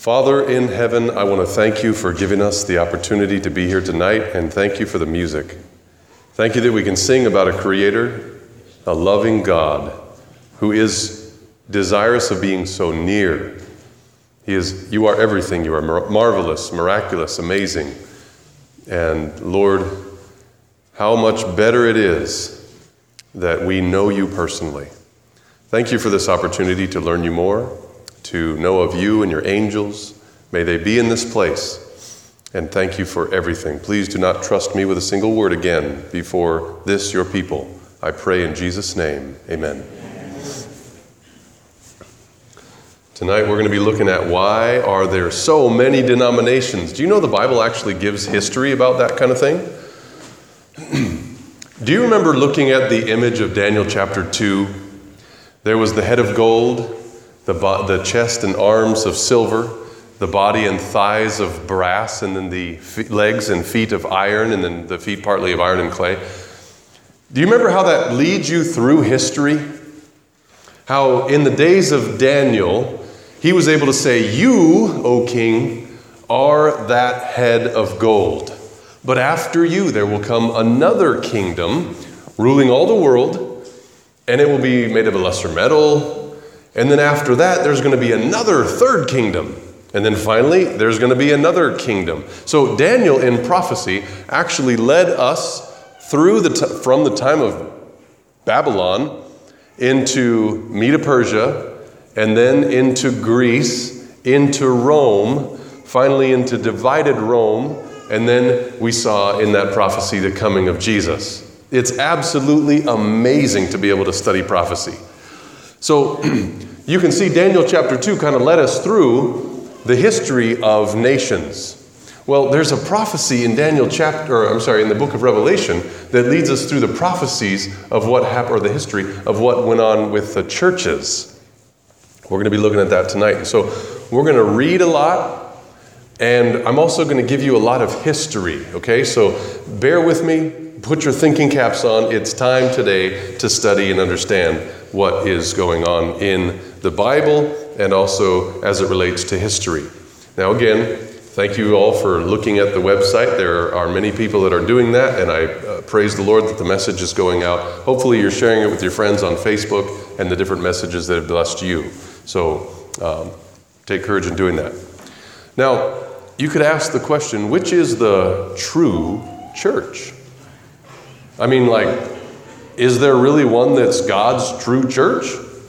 Father in heaven, I want to thank you for giving us the opportunity to be here tonight, and thank you for the music. Thank you that we can sing about a creator, a loving God, who is desirous of being so near. You are everything. You are marvelous, miraculous, amazing. And Lord, how much better it is that we know you personally. Thank you for this opportunity to learn you more, to know of you and your angels. May they be in this place. And thank you for everything. Please do not trust me with a single word again before this, your people. I pray in Jesus' name, amen. Tonight we're going to be looking at why are there so many denominations. Do you know the Bible actually gives history about that kind of thing? Do you remember looking at the image of Daniel chapter 2? There was the head of gold, the chest and arms of silver, the body and thighs of brass, and then the legs and feet of iron, and then the feet partly of iron and clay. Do you remember how that leads you through history? How in the days of Daniel, he was able to say, "You, O king, are that head of gold. But after you, there will come another kingdom ruling all the world, and it will be made of a lesser metal. And then after that, there's going to be another third kingdom. And then finally, there's going to be another kingdom." So Daniel in prophecy actually led us through from the time of Babylon into Medo-Persia, and then into Greece, into Rome, finally into divided Rome, and then we saw in that prophecy the coming of Jesus. It's absolutely amazing to be able to study prophecy. So you can see Daniel chapter 2 kind of led us through the history of nations. Well, there's a prophecy in in the book of Revelation that leads us through the prophecies of what happened, or the history of what went on with the churches. We're going to be looking at that tonight. So we're going to read a lot, and I'm also going to give you a lot of history, okay? So bear with me, put your thinking caps on. It's time today to study and understand what is going on in the Bible and also as it relates to history. Now again, thank you all for looking at the website. There are many people that are doing that, and I praise the Lord that the message is going out. Hopefully you're sharing it with your friends on Facebook and the different messages that have blessed you. So take courage in doing that. Now, you could ask the question, which is the true church? I mean, is there really one that's God's true church?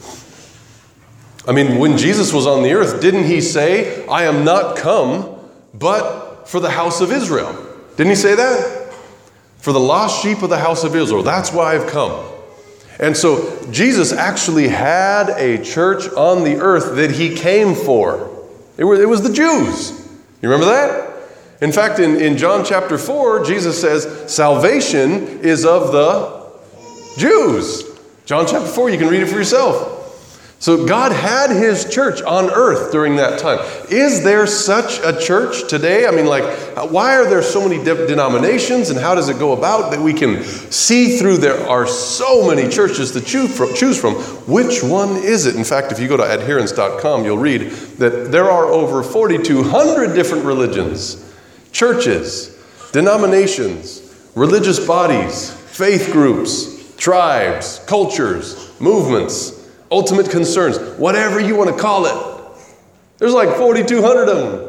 I mean, when Jesus was on the earth, didn't he say, "I am not come but for the house of Israel"? Didn't he say that? For the lost sheep of the house of Israel. That's why I've come. And so Jesus actually had a church on the earth that he came for. It was the Jews. You remember that? In fact, in John chapter 4, Jesus says, salvation is of the Jews. John chapter 4, you can read it for yourself. So God had his church on earth during that time. Is there such a church today? I mean, why are there so many denominations, and how does it go about that we can see through? There are so many churches to choose from. Which one is it? In fact, if you go to adherence.com, you'll read that there are over 4,200 different religions, churches, denominations, religious bodies, faith groups, tribes, cultures, movements, ultimate concerns, whatever you want to call it. There's 4,200 of them.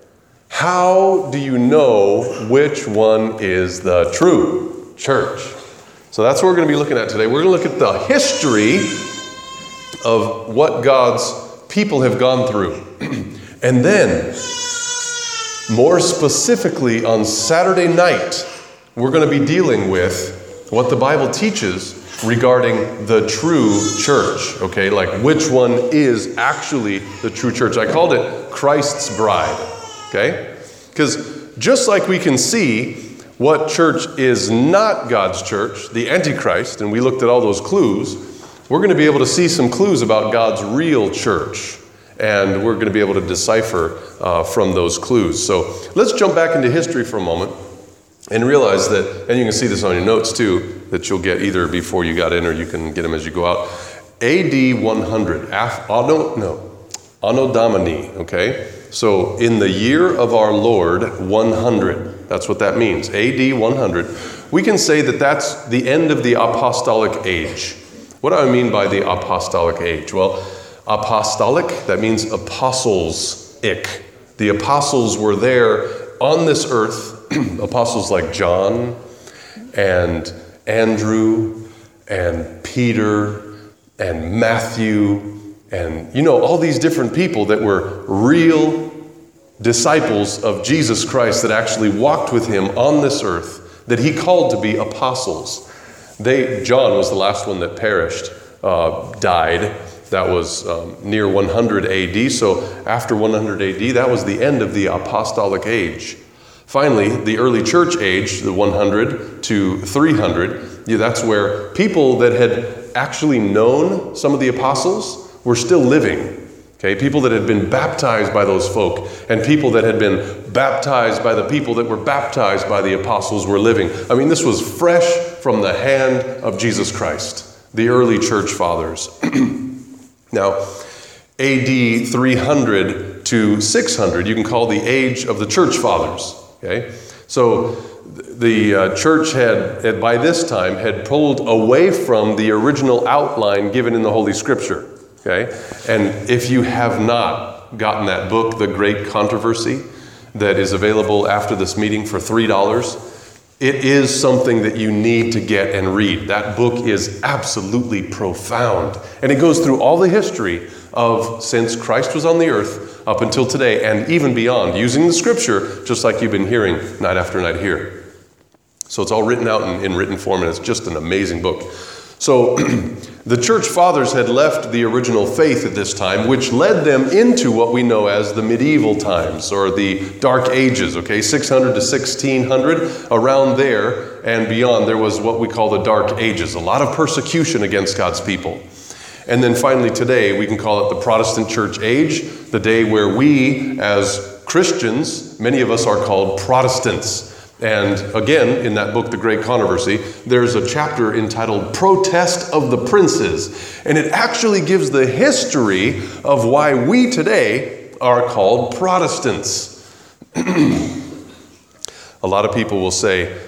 How do you know which one is the true church? So that's what we're going to be looking at today. We're going to look at the history of what God's people have gone through. And then, more specifically on Saturday night, we're going to be dealing with what the Bible teaches regarding the true church, okay? Which one is actually the true church. I called it Christ's bride, okay? Because just like we can see what church is not God's church, the Antichrist, and we looked at all those clues, we're going to be able to see some clues about God's real church. And we're going to be able to decipher from those clues. So let's jump back into history for a moment. And realize that, and you can see this on your notes too, that you'll get either before you got in or you can get them as you go out. AD 100, Anno Domini, okay? so in the year of our Lord 100, that's what that means, AD 100, we can say that that's the end of the apostolic age. What do I mean by the apostolic age? Well, apostolic, that means apostles-ic. The apostles were there on this earth, apostles like John and Andrew and Peter and Matthew and, all these different people that were real disciples of Jesus Christ that actually walked with him on this earth, that he called to be apostles. John was the last one that perished, died. That was near 100 AD. So after 100 AD, that was the end of the apostolic age. Finally, the early church age, the 100 to 300, that's where people that had actually known some of the apostles were still living. Okay, people that had been baptized by those folk and people that had been baptized by the people that were baptized by the apostles were living. I mean, this was fresh from the hand of Jesus Christ, the early church fathers. Now, AD 300 to 600, you can call the age of the church fathers. Okay, so the church had by this time had pulled away from the original outline given in the Holy Scripture. Okay, and if you have not gotten that book, The Great Controversy, that is available after this meeting for $3, it is something that you need to get and read. That book is absolutely profound, and it goes through all the history of since Christ was on the earth up until today and even beyond, using the Scripture just like you've been hearing night after night here. So it's all written out in written form, and it's just an amazing book. So the church fathers had left the original faith at this time, which led them into what we know as the medieval times or the Dark Ages, okay, 600 to 1600, around there and beyond, there was what we call the Dark Ages, a lot of persecution against God's people. And then finally today, we can call it the Protestant church age, the day where we as Christians, many of us are called Protestants. And again, in that book, The Great Controversy, there's a chapter entitled Protest of the Princes. And it actually gives the history of why we today are called Protestants. A lot of people will say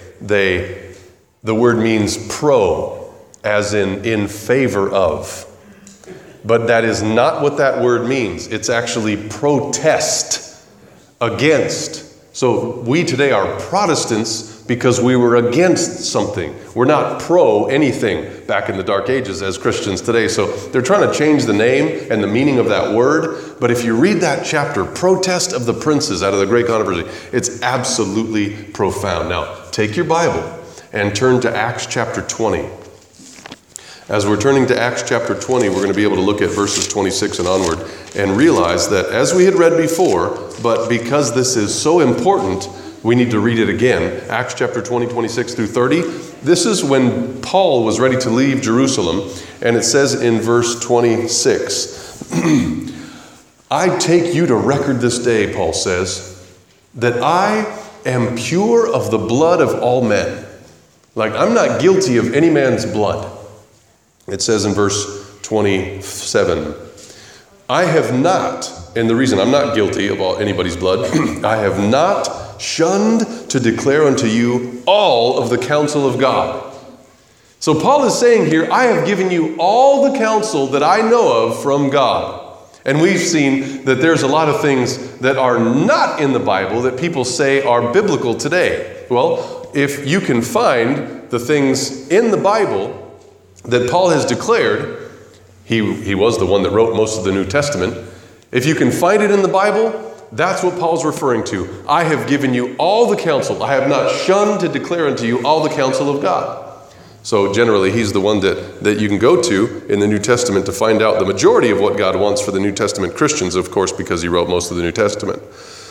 the word means pro, as in favor of. But that is not what that word means. It's actually protest, against. So we today are Protestants because we were against something. We're not pro anything back in the Dark Ages as Christians today. So they're trying to change the name and the meaning of that word. But if you read that chapter, Protest of the Princes, out of the Great Controversy, it's absolutely profound. Now, take your Bible and turn to Acts chapter 20. As we're turning to Acts chapter 20, we're going to be able to look at verses 26 and onward and realize that as we had read before, but because this is so important, we need to read it again. Acts chapter 20, 26 through 30. This is when Paul was ready to leave Jerusalem, and it says in verse 26, I take you to record this day, Paul says, that I am pure of the blood of all men. Like, I'm not guilty of any man's blood. It says in verse 27, I have not, and the reason I'm not guilty of anybody's blood, I have not shunned to declare unto you all of the counsel of God. So Paul is saying here, I have given you all the counsel that I know of from God. And we've seen that there's a lot of things that are not in the Bible that people say are biblical today. Well, if you can find the things in the Bible that Paul has declared, he was the one that wrote most of the New Testament. If you can find it in the Bible, that's what Paul's referring to. I have given you all the counsel. I have not shunned to declare unto you all the counsel of God. So generally, he's the one that you can go to in the New Testament to find out the majority of what God wants for the New Testament Christians, of course, because he wrote most of the New Testament.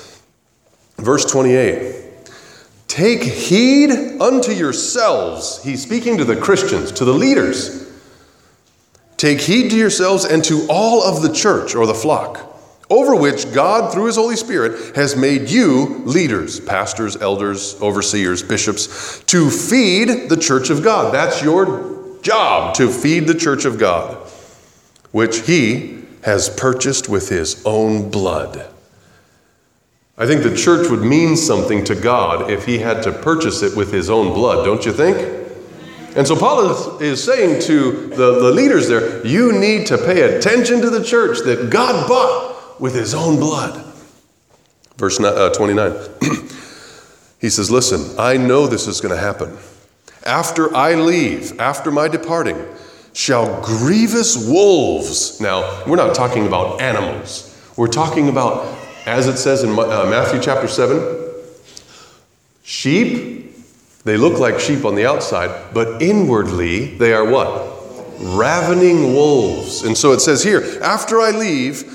Verse 28. Take heed unto yourselves. He's speaking to the Christians, to the leaders. Take heed to yourselves and to all of the church or the flock, over which God, through his Holy Spirit, has made you leaders, pastors, elders, overseers, bishops, to feed the church of God. That's your job, to feed the church of God, which he has purchased with his own blood. I think the church would mean something to God if he had to purchase it with his own blood, don't you think? And so Paul is saying to the leaders there, you need to pay attention to the church that God bought with his own blood. Verse 29. He says, listen, I know this is going to happen. After I leave, after my departing, shall grievous wolves. Now, we're not talking about animals. We're talking about, as it says in Matthew chapter 7, sheep. They look like sheep on the outside, but inwardly they are what? Ravening wolves. And so it says here, after I leave,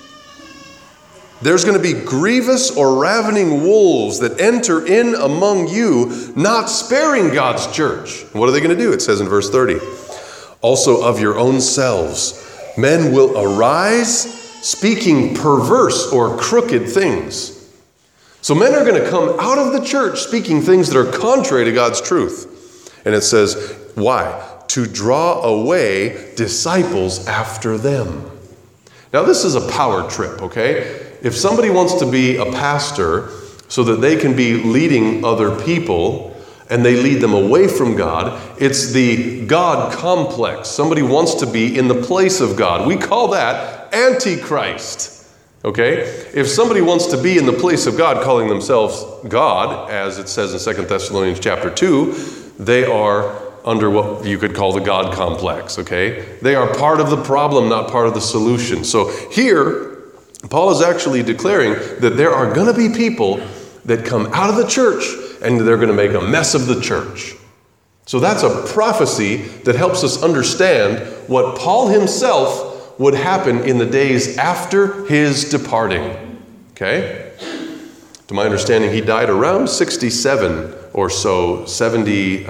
there's going to be grievous or ravening wolves that enter in among you, not sparing God's church. And what are they going to do? It says in verse 30, also of your own selves, men will arise speaking perverse or crooked things. So men are going to come out of the church speaking things that are contrary to God's truth. And it says, why? To draw away disciples after them. Now this is a power trip, okay? If somebody wants to be a pastor so that they can be leading other people and they lead them away from God, it's the God complex. Somebody wants to be in the place of God. We call that Antichrist. Okay? If somebody wants to be in the place of God, calling themselves God, as it says in 2 Thessalonians chapter 2, they are under what you could call the God complex, okay? They are part of the problem, not part of the solution. So here, Paul is actually declaring that there are going to be people that come out of the church and they're going to make a mess of the church. So that's a prophecy that helps us understand what Paul himself would happen in the days after his departing. Okay? To my understanding, he died around 67 or so, 70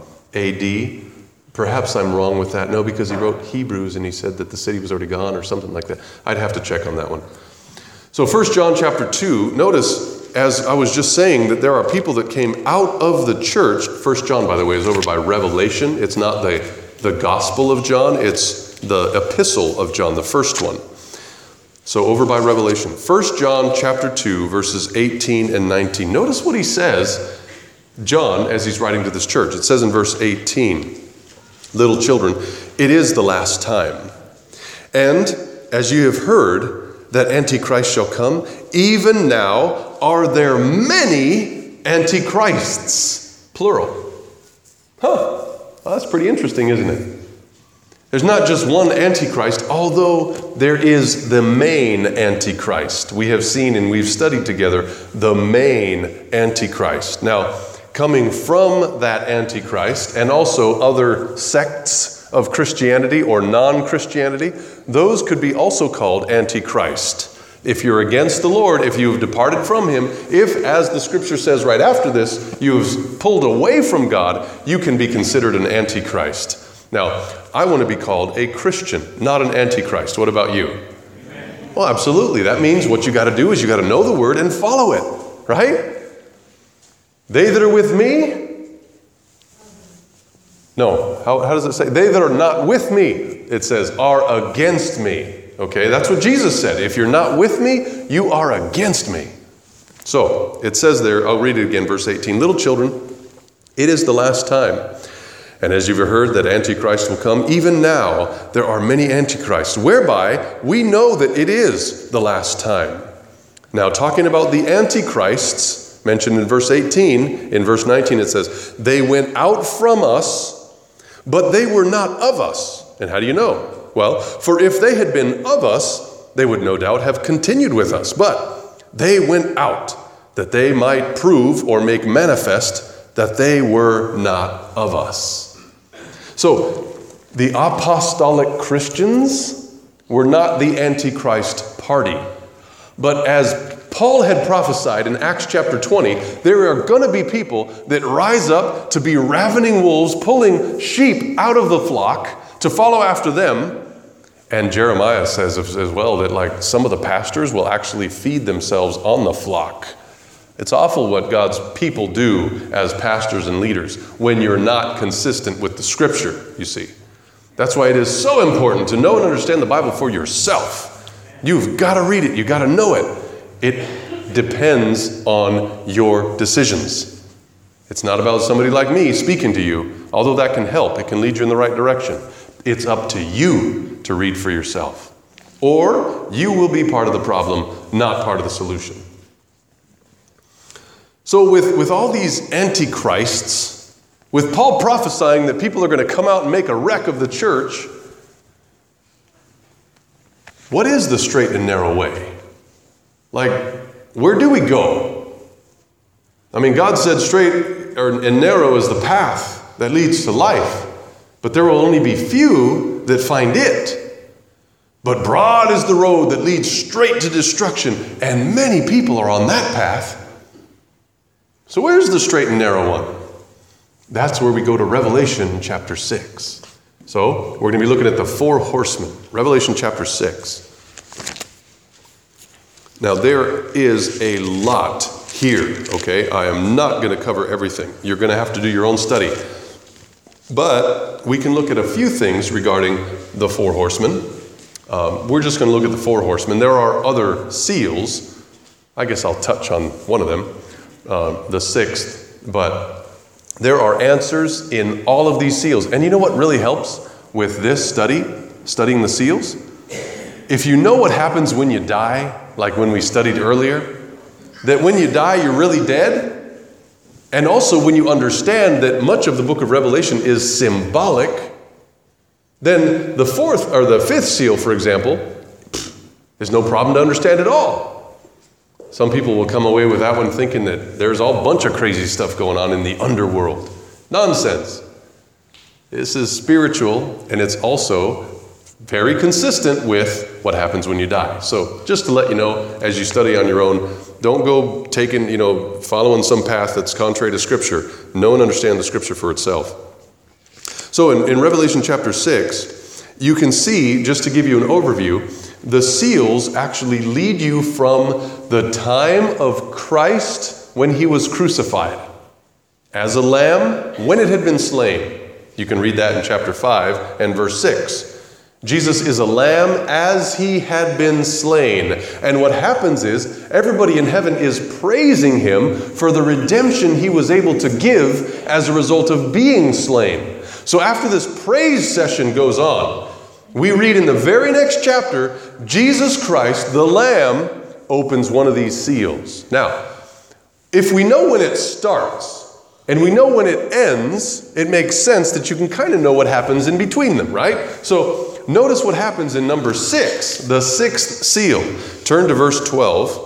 AD. Perhaps I'm wrong with that. No, because he wrote Hebrews and he said that the city was already gone or something like that. I'd have to check on that one. So 1 John chapter 2, notice, as I was just saying, that there are people that came out of the church. 1 John, by the way, is over by Revelation. It's not the Gospel of John. It's the Epistle of John, the first one. So over by Revelation. 1 John chapter 2, verses 18 and 19. Notice what he says, John, as he's writing to this church. It says in verse 18, little children, it is the last time. And as you have heard that Antichrist shall come, even now are there many Antichrists, plural. Well, that's pretty interesting, isn't it? There's not just one Antichrist, although there is the main Antichrist. We have seen and we've studied together the main Antichrist. Now, coming from that Antichrist and also other sects of Christianity or non-Christianity, those could be also called Antichrist. If you're against the Lord, if you have departed from him, if, as the scripture says right after this, you've pulled away from God, you can be considered an Antichrist. Now, I want to be called a Christian, not an Antichrist. What about you? Amen. Well, absolutely. That means what you got to do is you got to know the word and follow it, right? They that are with me? No. How does it say? They that are not with me, it says, are against me. Okay, that's what Jesus said. If you're not with me, you are against me. So, it says there, I'll read it again, verse 18. Little children, it is the last time. And as you've heard that Antichrist will come, even now there are many Antichrists, whereby we know that it is the last time. Now, talking about the Antichrists, mentioned in verse 18, in verse 19 it says, they went out from us, but they were not of us. And how do you know? Well, for if they had been of us, they would no doubt have continued with us. But they went out, that they might prove or make manifest that they were not of us. So, the apostolic Christians were not the Antichrist party. But as Paul had prophesied in Acts chapter 20, there are going to be people that rise up to be ravening wolves, pulling sheep out of the flock to follow after them. And Jeremiah says as well that like some of the pastors will actually feed themselves on the flock. It's awful what God's people do as pastors and leaders when you're not consistent with the scripture, you see. That's why it is so important to know and understand the Bible for yourself. You've got to read it. You've got to know it. depends on your decisions. It's not about somebody like me speaking to you, although that can help. It can lead you in the right direction. It's up to you to read for yourself. Or you will be part of the problem, not part of the solution. So with all these antichrists, with Paul prophesying that people are going to come out and make a wreck of the church, what is the straight and narrow way? Like, where do we go? I mean, God said straight and narrow is the path that leads to life, but there will only be few that find it. But broad is the road that leads straight to destruction, and many people are on that path. So where's the straight and narrow one? That's where we go to Revelation chapter 6. So we're going to be looking at the four horsemen, Revelation chapter 6. Now there is a lot here, okay? I am not going to cover everything. You're going to have to do your own study. But we can look at a few things regarding the four horsemen. We're just going to look at the four horsemen. There are other seals. I guess I'll touch on one of them, the sixth. But there are answers in all of these seals. And you know what really helps with this studying the seals? If you know what happens when you die, like when we studied earlier, that when you die, you're really dead. And also when you understand that much of the book of Revelation is symbolic, then the fourth or the fifth seal, for example, there's no problem to understand at all. Some people will come away with that one thinking that there's all bunch of crazy stuff going on in the underworld. Nonsense. This is spiritual, and it's also very consistent with what happens when you die. So just to let you know, as you study on your own, don't go following some path that's contrary to Scripture. Know and understand the Scripture for itself. So in Revelation chapter 6, you can see, just to give you an overview, the seals actually lead you from the time of Christ when he was crucified as a lamb when it had been slain. You can read that in chapter 5 and verse 6. Jesus is a lamb as he had been slain. And what happens is everybody in heaven is praising him for the redemption he was able to give as a result of being slain. So after this praise session goes on, we read in the very next chapter, Jesus Christ, the Lamb, opens one of these seals. Now, if we know when it starts and we know when it ends, it makes sense that you can kind of know what happens in between them, right? So notice what happens in number 6, the sixth seal. Turn to verse 12.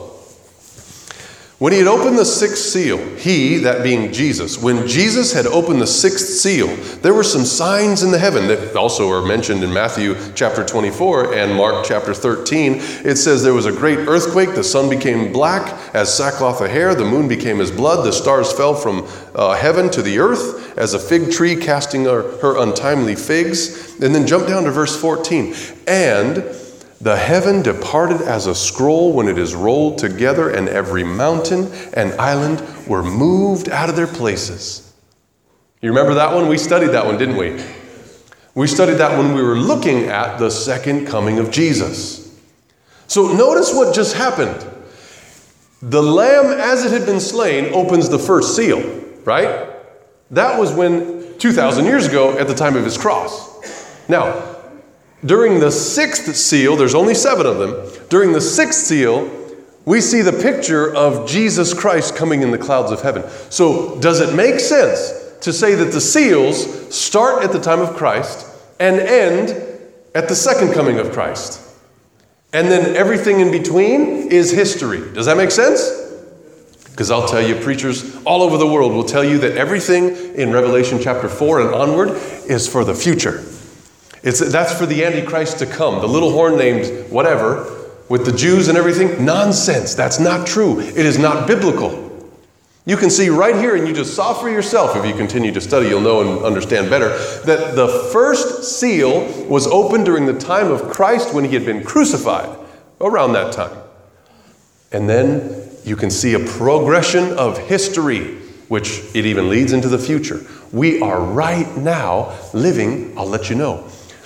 When he had opened the sixth seal, he, that being Jesus, when Jesus had opened the sixth seal, there were some signs in the heaven that also are mentioned in Matthew chapter 24 and Mark chapter 13. It says there was a great earthquake, the sun became black as sackcloth of hair, the moon became as blood, the stars fell from heaven to the earth as a fig tree casting her untimely figs. And then jump down to verse 14. And the heaven departed as a scroll when it is rolled together, and every mountain and island were moved out of their places. You remember that one? We studied that one, didn't we? We studied that when we were looking at the second coming of Jesus. So notice what just happened. The Lamb, as it had been slain, opens the first seal, right? That was when 2,000 years ago at the time of his cross. Now, during the sixth seal, there's only 7 of them. During the sixth seal, we see the picture of Jesus Christ coming in the clouds of heaven. So does it make sense to say that the seals start at the time of Christ and end at the second coming of Christ? And then everything in between is history. Does that make sense? Because I'll tell you, preachers all over the world will tell you that everything in Revelation chapter 4 and onward is for the future. That's for the Antichrist to come. The little horn named whatever, with the Jews and everything. Nonsense. That's not true. It is not biblical. You can see right here, and you just saw for yourself, if you continue to study, you'll know and understand better, that the first seal was opened during the time of Christ when he had been crucified, around that time. And then you can see a progression of history, which it even leads into the future. We are right now living, I'll let you know,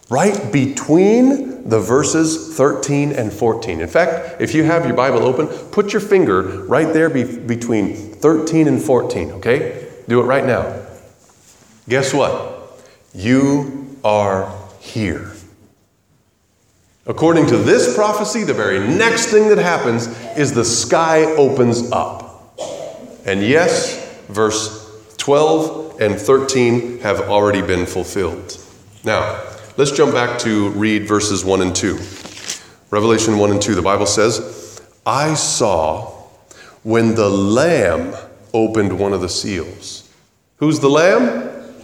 right between the verses 13 and 14. In fact, if you have your Bible open, put your finger right there between 13 and 14, okay? Do it right now. Guess what? You are here. According to this prophecy, the very next thing that happens is the sky opens up. And yes, verse 12 and 13 have already been fulfilled. Now, let's jump back to read verses 1 and 2. Revelation 1 and 2, the Bible says, I saw when the Lamb opened one of the seals. Who's the Lamb?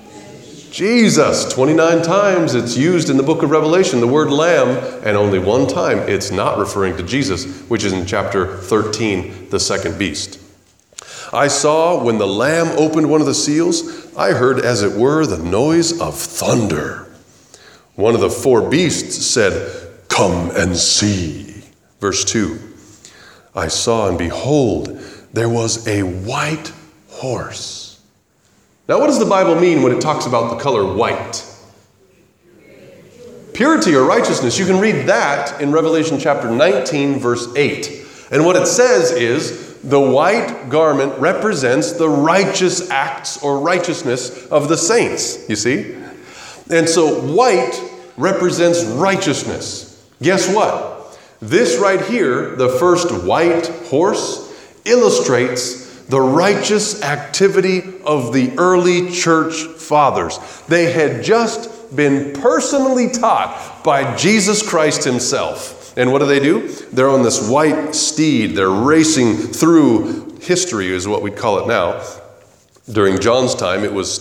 Jesus. 29 times it's used in the book of Revelation, the word Lamb, and only one time it's not referring to Jesus, which is in chapter 13, the second beast. I saw when the Lamb opened one of the seals, I heard as it were the noise of thunder. One of the four beasts said, come and see. Verse 2, I saw and behold, there was a white horse. Now, what does the Bible mean when it talks about the color white? Purity or righteousness. You can read that in Revelation chapter 19, verse 8. And what it says is, the white garment represents the righteous acts or righteousness of the saints, you see? And so white represents righteousness. Guess what? This right here, the first white horse, illustrates the righteous activity of the early church fathers. They had just been personally taught by Jesus Christ himself. And what do? They're on this white steed. They're racing through history, is what we'd call it now. During John's time, it was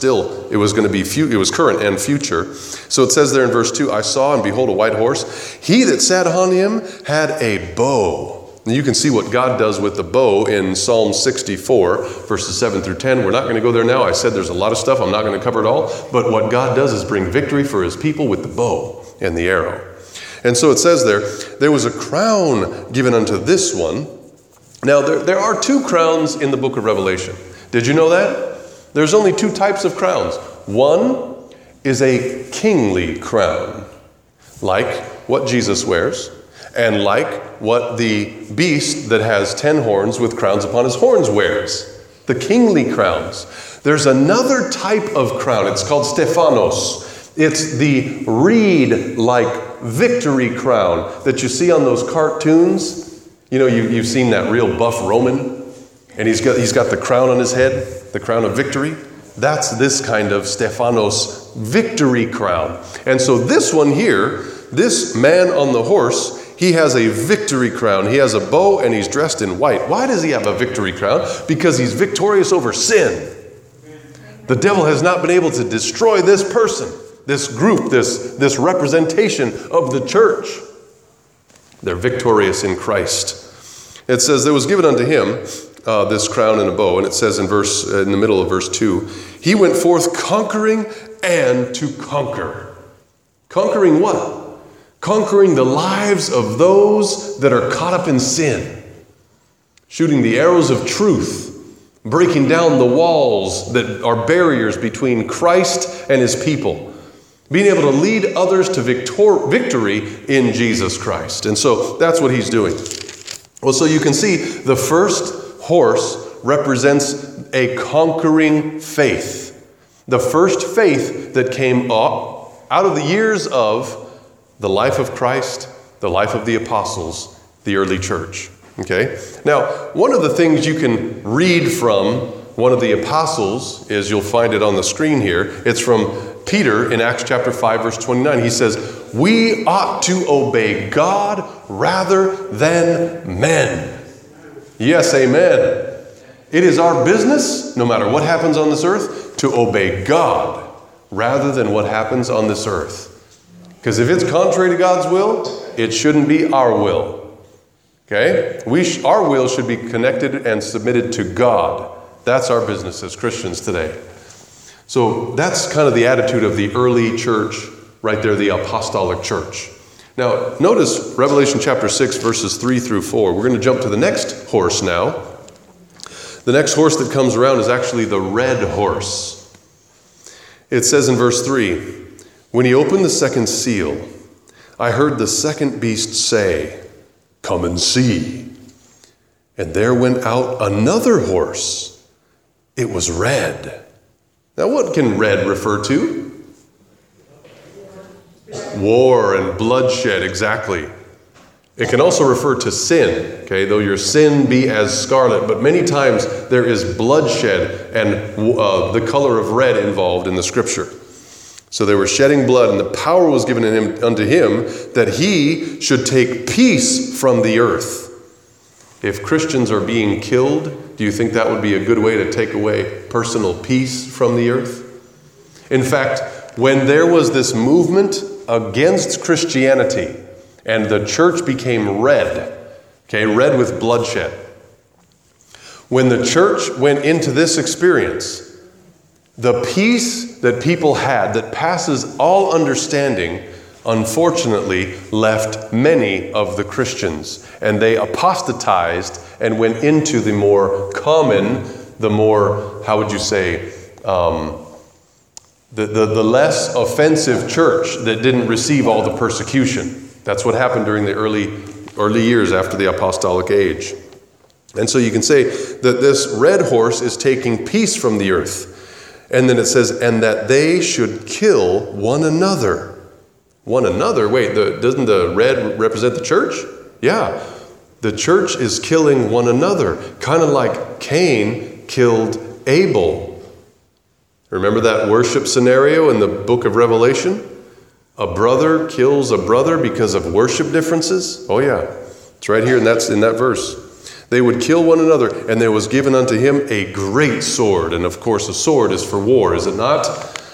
current and future. So it says there in verse 2, I saw and behold a white horse. He that sat on him had a bow. And you can see what God does with the bow in Psalm 64, verses 7 through 10. We're not going to go there now. I said there's a lot of stuff. I'm not going to cover it all. But what God does is bring victory for his people with the bow and the arrow. And so it says there was a crown given unto this one. Now, there are two crowns in the book of Revelation. Did you know that? There's only two types of crowns. One is a kingly crown, like what Jesus wears, and like what the beast that has 10 horns with crowns upon his horns wears. The kingly crowns. There's another type of crown. It's called Stephanos. It's the reed-like victory crown that you see on those cartoons. You know, you've seen that real buff Roman, and he's got the crown on his head, the crown of victory. That's this kind of Stephanos victory crown. And so this one here, this man on the horse, he has a victory crown. He has a bow and he's dressed in white. Why does he have a victory crown? Because he's victorious over sin. The devil has not been able to destroy this person, this group, this representation of the church. They're victorious in Christ. It says, there was given unto him this crown and a bow. And it says in the middle of verse 2, he went forth conquering and to conquer. Conquering what? Conquering the lives of those that are caught up in sin. Shooting the arrows of truth. Breaking down the walls that are barriers between Christ and his people. Being able to lead others to victory in Jesus Christ. And so that's what he's doing. Well, so you can see the first horse represents a conquering faith. The first faith that came out of the years of the life of Christ, the life of the apostles, the early church. Okay? Now, one of the things you can read from one of the apostles is, you'll find it on the screen here. It's from Peter in Acts chapter 5, verse 29. He says, we ought to obey God rather than men. Yes, amen. It is our business, no matter what happens on this earth, to obey God rather than what happens on this earth. Because if it's contrary to God's will, it shouldn't be our will. Okay? Our will should be connected and submitted to God. That's our business as Christians today. So that's kind of the attitude of the early church, right there, the apostolic church. Now, notice Revelation chapter 6, verses 3 through 4. We're going to jump to the next horse now. The next horse that comes around is actually the red horse. It says in verse 3, When he opened the second seal, I heard the second beast say, "Come and see." And there went out another horse. It was red. Now what can red refer to? War and bloodshed, exactly. It can also refer to sin, okay, though your sin be as scarlet. But many times there is bloodshed and the color of red involved in the scripture. So they were shedding blood, and the power was given unto him that he should take peace from the earth. If Christians are being killed, do you think that would be a good way to take away personal peace from the earth? In fact, when there was this movement against Christianity, and the church became red, okay, red with bloodshed. When the church went into this experience, the peace that people had that passes all understanding, unfortunately, left many of the Christians. And they apostatized and went into the more common, the more, how would you say, the less offensive church that didn't receive all the persecution. That's what happened during the early years after the apostolic age. And so you can say that this red horse is taking peace from the earth. And then it says, and that they should kill one another. One another? Wait, doesn't the red represent the church? Yeah. The church is killing one another, kind of like Cain killed Abel. Remember that worship scenario in the book of Revelation? A brother kills a brother because of worship differences? Oh yeah, it's right here, and that's in that verse. They would kill one another, and there was given unto him a great sword. And of course, a sword is for war, is it not?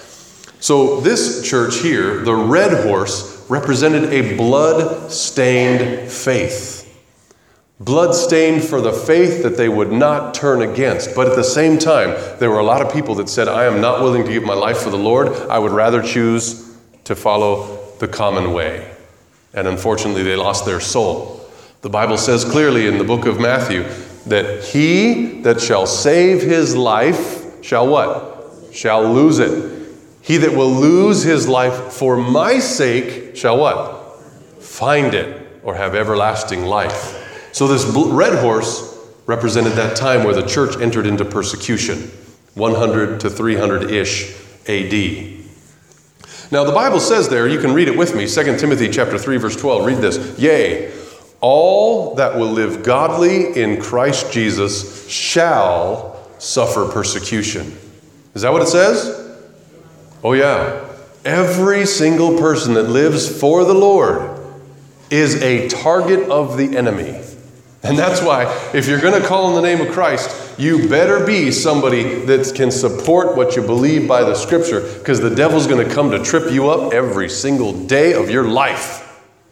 So this church here, the red horse, represented a blood-stained faith. Blood-stained for the faith that they would not turn against. But at the same time, there were a lot of people that said, I am not willing to give my life for the Lord. I would rather choose to follow the common way. And unfortunately, they lost their soul. The Bible says clearly in the book of Matthew that he that shall save his life shall what? Shall lose it. He that will lose his life for my sake shall what? Find it, or have everlasting life. So this red horse represented that time where the church entered into persecution, 100 to 300-ish AD. Now the Bible says there, you can read it with me, 2 Timothy chapter 3, verse 12. Read this. Yea, all that will live godly in Christ Jesus shall suffer persecution. Is that what it says? Oh yeah. Every single person that lives for the Lord is a target of the enemy. And that's why, if you're going to call on the name of Christ, you better be somebody that can support what you believe by the Scripture, because the devil's going to come to trip you up every single day of your life.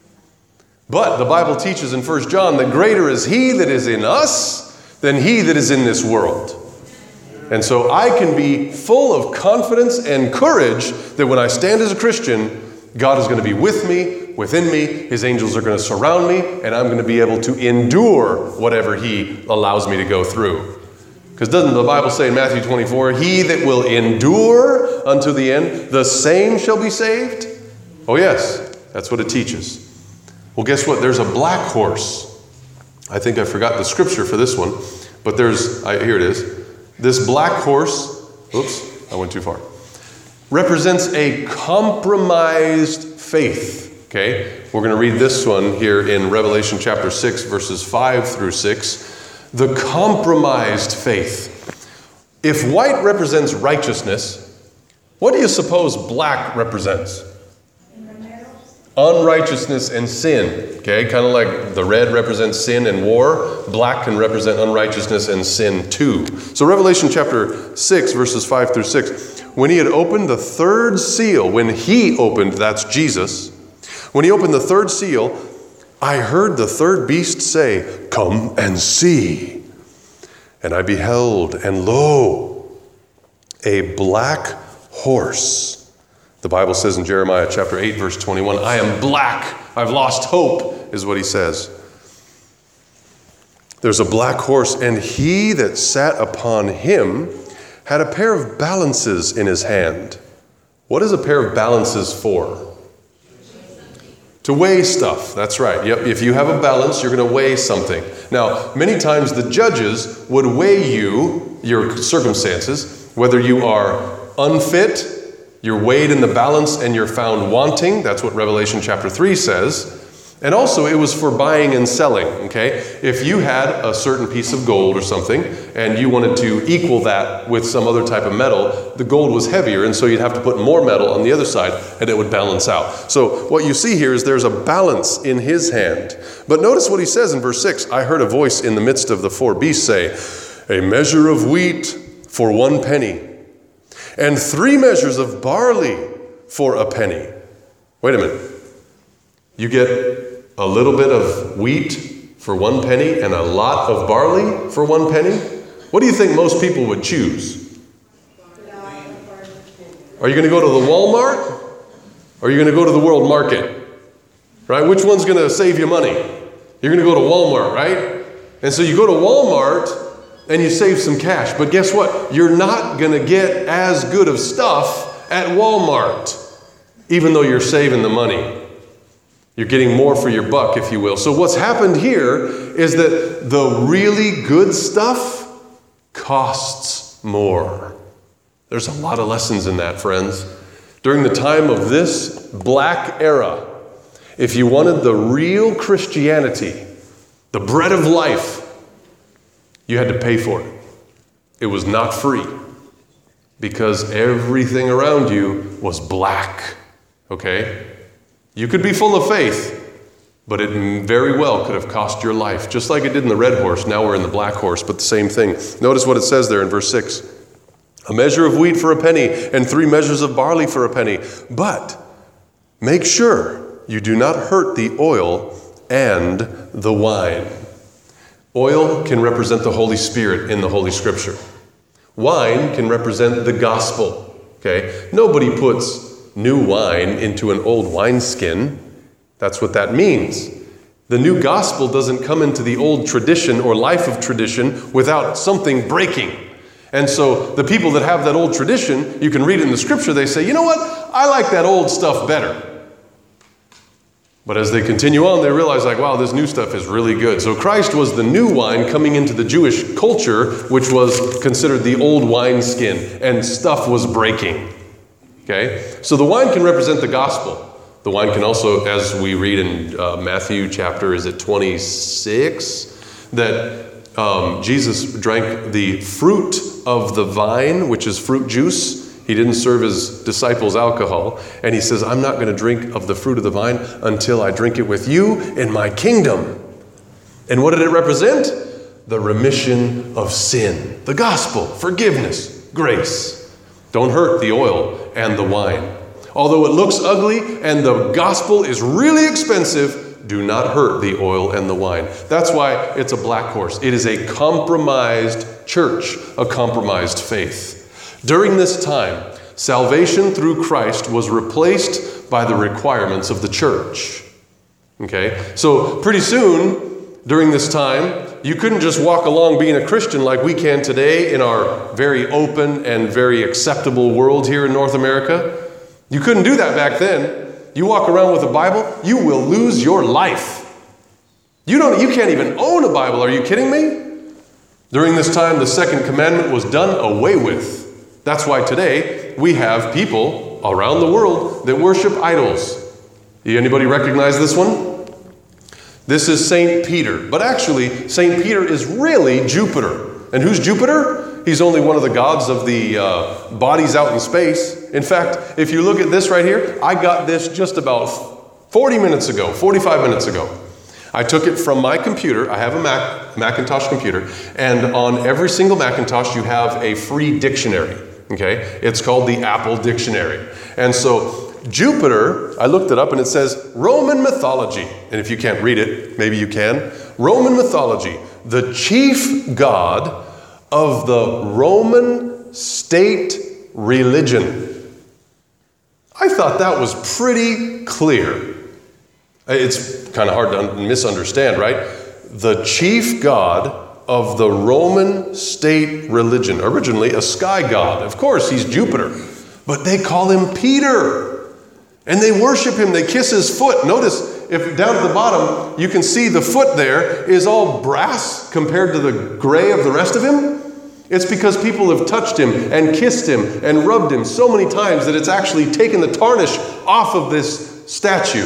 But the Bible teaches in 1 John that greater is he that is in us than he that is in this world. And so I can be full of confidence and courage that when I stand as a Christian, God is going to be with me, within me. His angels are going to surround me, and I'm going to be able to endure whatever he allows me to go through. Because doesn't the Bible say in Matthew 24, he that will endure unto the end, the same shall be saved? Oh yes, that's what it teaches. Well, guess what? There's a black horse. I think I forgot the scripture for this one, but here it is. This black horse, oops, I went too far, represents a compromised faith. Okay, we're going to read this one here in Revelation chapter 6, verses 5 through 6. The compromised faith. If white represents righteousness, what do you suppose black represents? Unrighteousness and sin. Okay, kind of like the red represents sin and war, black can represent unrighteousness and sin too. So Revelation chapter 6, verses 5 through 6. When he had opened the third seal, when he opened, that's Jesus, when he opened the third seal, I heard the third beast say, come and see. And I beheld, and lo, a black horse. The Bible says in Jeremiah chapter 8, verse 21, I am black, I've lost hope, is what he says. There's a black horse, and he that sat upon him had a pair of balances in his hand. What is a pair of balances for? To weigh stuff. That's right. Yep. If you have a balance, you're going to weigh something. Now, many times the judges would weigh you, your circumstances, whether you are unfit, you're weighed in the balance and you're found wanting. That's what Revelation chapter 3 says. And also it was for buying and selling, okay? If you had a certain piece of gold or something and you wanted to equal that with some other type of metal, the gold was heavier and so you'd have to put more metal on the other side and it would balance out. So what you see here is there's a balance in his hand. But notice what he says in verse 6. I heard a voice in the midst of the four beasts say, a measure of wheat for 1 penny and 3 measures of barley for a penny. Wait a minute. You get a little bit of wheat for 1 penny and a lot of barley for 1 penny? What do you think most people would choose? Are you going to go to the Walmart? Or are you going to go to the world market? Right? Which one's going to save you money? You're going to go to Walmart, right? And so you go to Walmart and you save some cash. But guess what? You're not going to get as good of stuff at Walmart, even though you're saving the money. You're getting more for your buck, if you will. So what's happened here is that the really good stuff costs more. There's a lot of lessons in that, friends. During the time of this black era, if you wanted the real Christianity, the bread of life, you had to pay for it. It was not free because everything around you was black, okay? You could be full of faith, but it very well could have cost your life. Just like it did in the red horse, now we're in the black horse, but the same thing. Notice what it says there in verse 6. A measure of wheat for a penny and 3 measures of barley for a penny. But make sure you do not hurt the oil and the wine. Oil can represent the Holy Spirit in the Holy Scripture. Wine can represent the gospel. Okay? Nobody puts new wine into an old wineskin. That's what that means. The new gospel doesn't come into the old tradition or life of tradition without something breaking. And so the people that have that old tradition, you can read it in the Scripture, they say, you know what? I like that old stuff better. But as they continue on, they realize like, wow, this new stuff is really good. So Christ was the new wine coming into the Jewish culture, which was considered the old wineskin, and stuff was breaking. Okay, so the wine can represent the gospel. The wine can also, as we read in Matthew chapter, is it 26? That Jesus drank the fruit of the vine, which is fruit juice. He didn't serve his disciples alcohol. And he says, I'm not going to drink of the fruit of the vine until I drink it with you in my kingdom. And what did it represent? The remission of sin. The gospel, forgiveness, grace. Don't hurt the oil and the wine. Although it looks ugly and the gospel is really expensive, do not hurt the oil and the wine. That's why it's a black horse. It is a compromised church, a compromised faith. During this time, salvation through Christ was replaced by the requirements of the church. Okay? So pretty soon, during this time, you couldn't just walk along being a Christian like we can today in our very open and very acceptable world here in North America. You couldn't do that back then. You walk around with a Bible, you will lose your life. You can't even own a Bible. Are you kidding me? During this time, the second commandment was done away with. That's why today we have people around the world that worship idols. Anybody recognize this one? This is St. Peter. But actually, St. Peter is really Jupiter. And who's Jupiter? He's only one of the gods of the bodies out in space. In fact, if you look at this right here, I got this just about 45 minutes ago. I took it from my computer. I have a Macintosh computer. And on every single Macintosh, you have a free dictionary. Okay? It's called the Apple Dictionary. And so Jupiter, I looked it up and it says Roman mythology. And if you can't read it, maybe you can. Roman mythology, the chief god of the Roman state religion. I thought that was pretty clear. It's kind of hard to misunderstand, right? The chief god of the Roman state religion. Originally a sky god. Of course, he's Jupiter. but they call him Peter. And they worship him. They kiss his foot. Notice, if down at the bottom, you can see the foot there is all brass compared to the gray of the rest of him. It's because people have touched him and kissed him and rubbed him so many times that it's actually taken the tarnish off of this statue.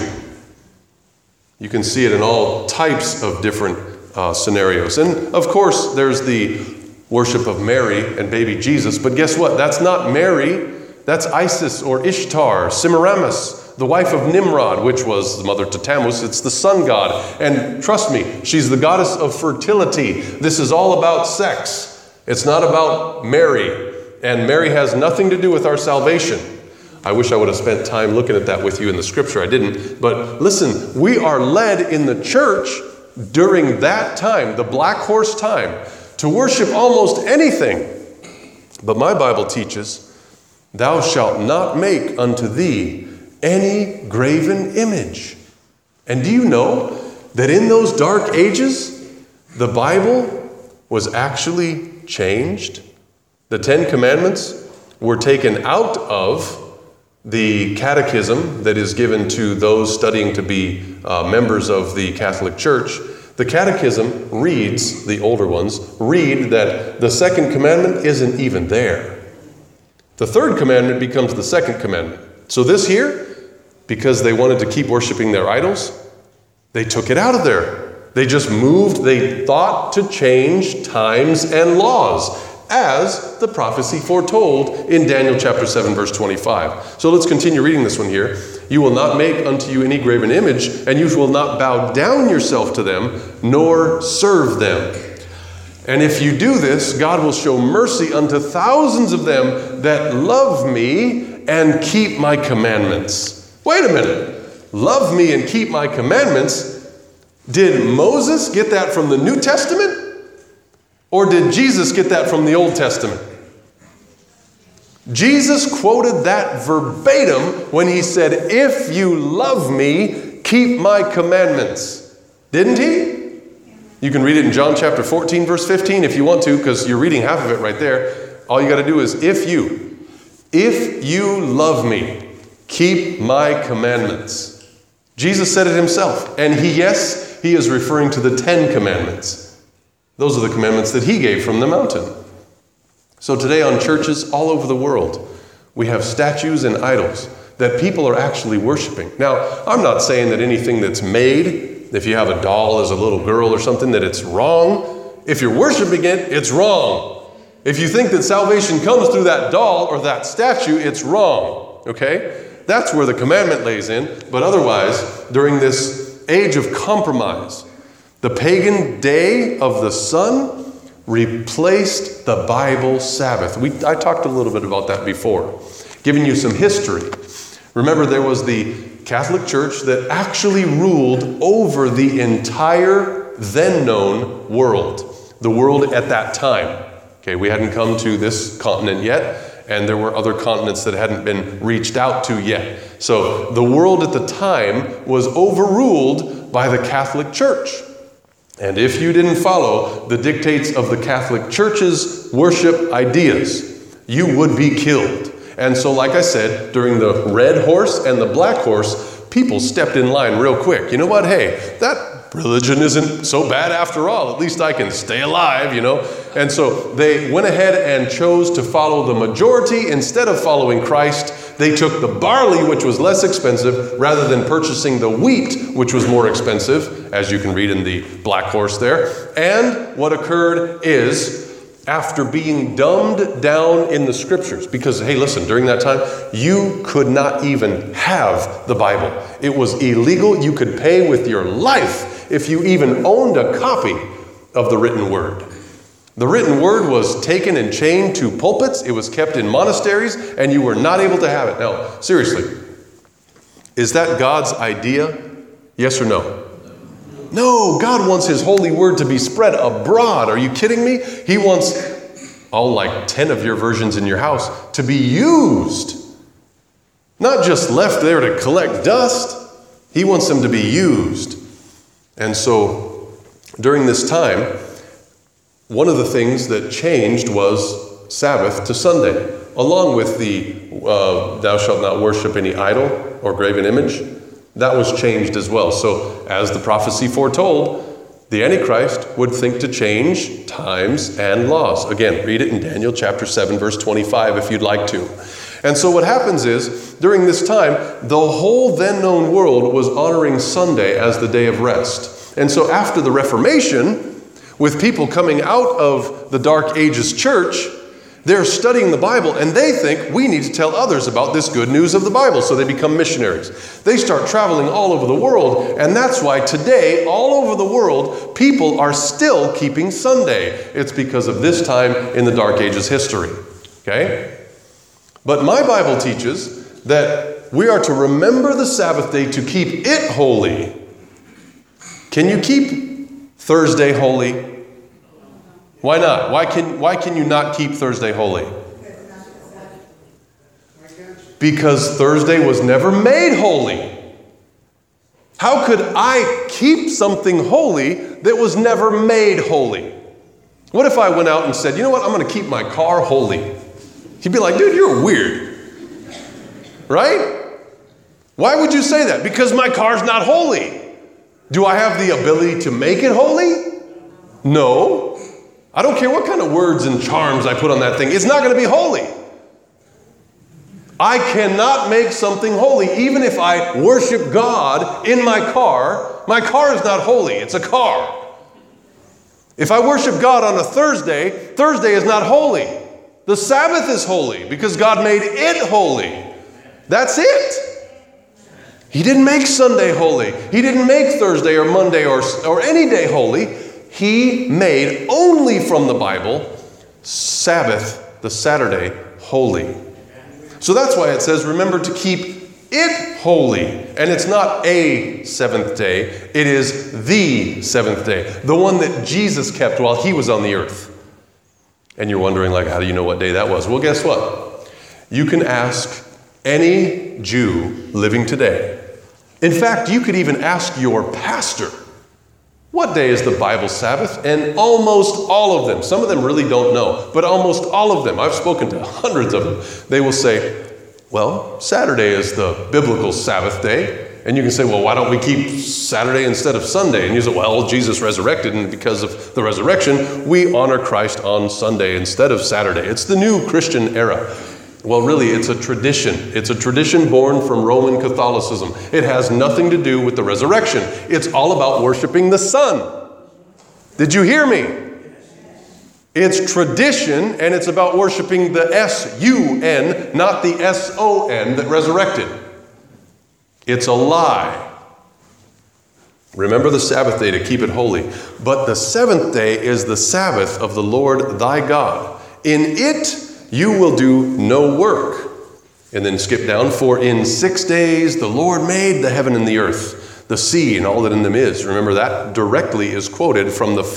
You can see it in all types of different scenarios. And of course, there's the worship of Mary and baby Jesus. But guess what? That's not Mary. That's Isis or Ishtar, Semiramis, the wife of Nimrod, which was the mother to Tammuz. It's the sun god. And trust me, she's the goddess of fertility. This is all about sex. It's not about Mary. And Mary has nothing to do with our salvation. I wish I would have spent time looking at that with you in the scripture. I didn't. But listen, we are led in the church during that time, the black horse time, to worship almost anything. But my Bible teaches, thou shalt not make unto thee any graven image. And do you know that in those dark ages, the Bible was actually changed? The Ten Commandments were taken out of the catechism that is given to those studying to be members of the Catholic Church. The catechism reads, the older ones, read that the second commandment isn't even there. The third commandment becomes the second commandment. So this here, because they wanted to keep worshiping their idols, they took it out of there. They just moved, they thought to change times and laws, as the prophecy foretold in Daniel chapter 7, verse 25. So let's continue reading this one here. You will not make unto you any graven image, and you will not bow down yourself to them, nor serve them. And if you do this, God will show mercy unto thousands of them that love me and keep my commandments. Wait a minute. Love me and keep my commandments? Did Moses get that from the New Testament? Or did Jesus get that from the Old Testament? Jesus quoted that verbatim when he said, if you love me, keep my commandments. Didn't he? You can read it in John chapter 14, verse 15 if you want to, because you're reading half of it right there. All you got to do is, if you love me, keep my commandments. Jesus said it himself. And he is referring to the 10 commandments. Those are the commandments that he gave from the mountain. So today on churches all over the world, we have statues and idols that people are actually worshiping. Now, I'm not saying that anything that's made, if you have a doll as a little girl or something, that it's wrong. If you're worshiping it, it's wrong. If you think that salvation comes through that doll or that statue, it's wrong. Okay? That's where the commandment lays in. But otherwise, during this age of compromise, the pagan day of the sun replaced the Bible Sabbath. I talked a little bit about that before, giving you some history. Remember, there was the Catholic Church that actually ruled over the entire then known world, the world at that time. Okay, we hadn't come to this continent yet, and there were other continents that hadn't been reached out to yet. So the world at the time was overruled by the Catholic Church. And if you didn't follow the dictates of the Catholic Church's worship ideas, you would be killed. And so, like I said, during the red horse and the black horse, people stepped in line real quick. You know what? Hey, that religion isn't so bad after all. At least I can stay alive, you know. And so they went ahead and chose to follow the majority. Instead of following Christ, they took the barley, which was less expensive, rather than purchasing the wheat, which was more expensive, as you can read in the black horse there. And what occurred is, after being dumbed down in the scriptures, because, hey, listen, during that time, you could not even have the Bible. It was illegal. You could pay with your life if you even owned a copy of the written word. The written word was taken and chained to pulpits. It was kept in monasteries, and you were not able to have it. Now, seriously, is that God's idea? Yes or no? No, God wants his holy word to be spread abroad. Are you kidding me? He wants all like 10 of your versions in your house to be used. Not just left there to collect dust. He wants them to be used. And so during this time, one of the things that changed was Sabbath to Sunday. along with the thou shalt not worship any idol or graven image, that was changed as well. So as the prophecy foretold, the Antichrist would think to change times and laws. Again, read it in Daniel chapter 7, verse 25 if you'd like to. And so what happens is, during this time, the whole then known world was honoring Sunday as the day of rest. And so after the Reformation, with people coming out of the Dark Ages church, they're studying the Bible and they think we need to tell others about this good news of the Bible. So they become missionaries. They start traveling all over the world. And that's why today, all over the world, people are still keeping Sunday. It's because of this time in the Dark Ages history. Okay? But my Bible teaches that we are to remember the Sabbath day to keep it holy. Can you keep Thursday holy? Why not? Why can you not keep Thursday holy? Because Thursday was never made holy. How could I keep something holy that was never made holy? What if I went out and said, you know what, I'm going to keep my car holy? He'd be like, dude, you're weird. Right? Why would you say that? Because my car's not holy. Do I have the ability to make it holy? No. I don't care what kind of words and charms I put on that thing. It's not going to be holy. I cannot make something holy. Even if I worship God in my car is not holy. It's a car. If I worship God on a Thursday, Thursday is not holy. The Sabbath is holy because God made it holy. That's it. He didn't make Sunday holy. He didn't make Thursday or Monday or any day holy. He made only from the Bible Sabbath, the Saturday, holy. So that's why it says, remember to keep it holy. And it's not a seventh day. It is the seventh day. The one that Jesus kept while he was on the earth. And you're wondering, like, how do you know what day that was? Well, guess what? You can ask any Jew living today. In fact, you could even ask your pastor, what day is the Bible Sabbath? And almost all of them, some of them really don't know, but almost all of them, I've spoken to hundreds of them, they will say, well, Saturday is the biblical Sabbath day. And you can say, well, why don't we keep Saturday instead of Sunday? And you say, well, Jesus resurrected, and because of the resurrection, we honor Christ on Sunday instead of Saturday. It's the new Christian era. Well, really, it's a tradition. It's a tradition born from Roman Catholicism. It has nothing to do with the resurrection. It's all about worshiping the sun. Did you hear me? It's tradition, and it's about worshiping the S-U-N, not the S-O-N that resurrected. It's a lie. Remember the Sabbath day to keep it holy. But the seventh day is the Sabbath of the Lord thy God. In it you will do no work. And then skip down. For in 6 days the Lord made the heaven and the earth, the sea and all that in them is. Remember that directly is quoted from the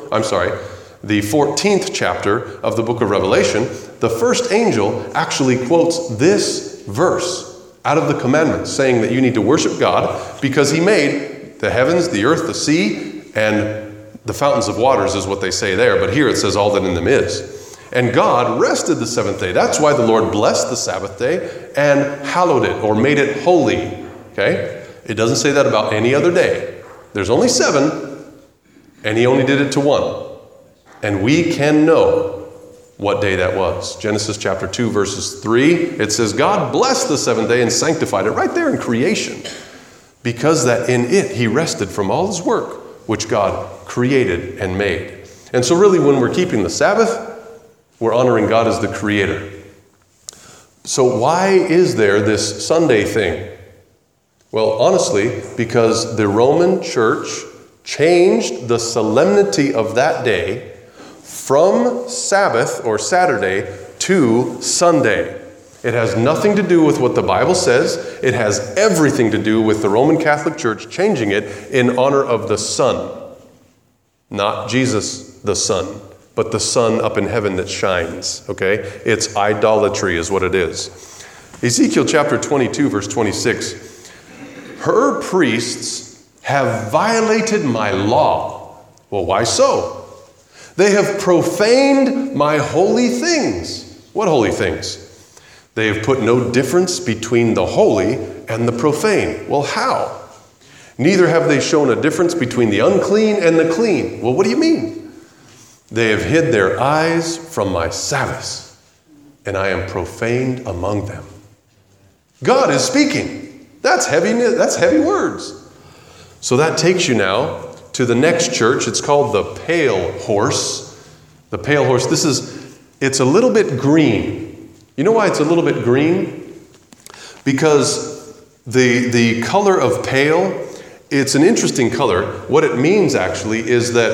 14th chapter of the book of Revelation. The first angel actually quotes this verse out of the commandments, saying that you need to worship God because he made the heavens, the earth, the sea, and the fountains of waters is what they say there. But here it says all that in them is. And God rested the seventh day. That's why the Lord blessed the Sabbath day and hallowed it or made it holy. Okay? It doesn't say that about any other day. There's only 7, and he only did it to 1. And we can know what day that was. Genesis chapter 2, verses 3, it says, God blessed the seventh day and sanctified it, right there in creation, because that in it he rested from all his work, which God created and made. And so really when we're keeping the Sabbath, we're honoring God as the creator. So why is there this Sunday thing? Well, honestly, because the Roman Church changed the solemnity of that day from Sabbath or Saturday to Sunday. It has nothing to do with what the Bible says. It has everything to do with the Roman Catholic Church changing it in honor of the sun. Not Jesus the sun, but the sun up in heaven that shines. Okay? It's idolatry is what it is. Ezekiel chapter 22, verse 26. Her priests have violated my law. Well, why so? They have profaned my holy things. What holy things? They have put no difference between the holy and the profane. Well, how? Neither have they shown a difference between the unclean and the clean. Well, what do you mean? They have hid their eyes from my Sabbaths, and I am profaned among them. God is speaking. That's heavy words. So that takes you now to the next church. It's called the Pale Horse. The Pale Horse. It's a little bit green. You know why it's a little bit green? Because the color of pale, it's an interesting color. What it means actually is that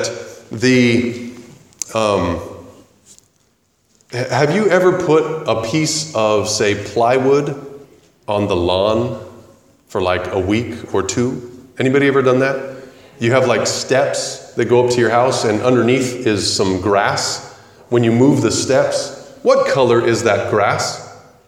have you ever put a piece of, say, plywood on the lawn for like a week or two? Anybody ever done that? You have like steps that go up to your house, and underneath is some grass. When you move the steps, what color is that grass?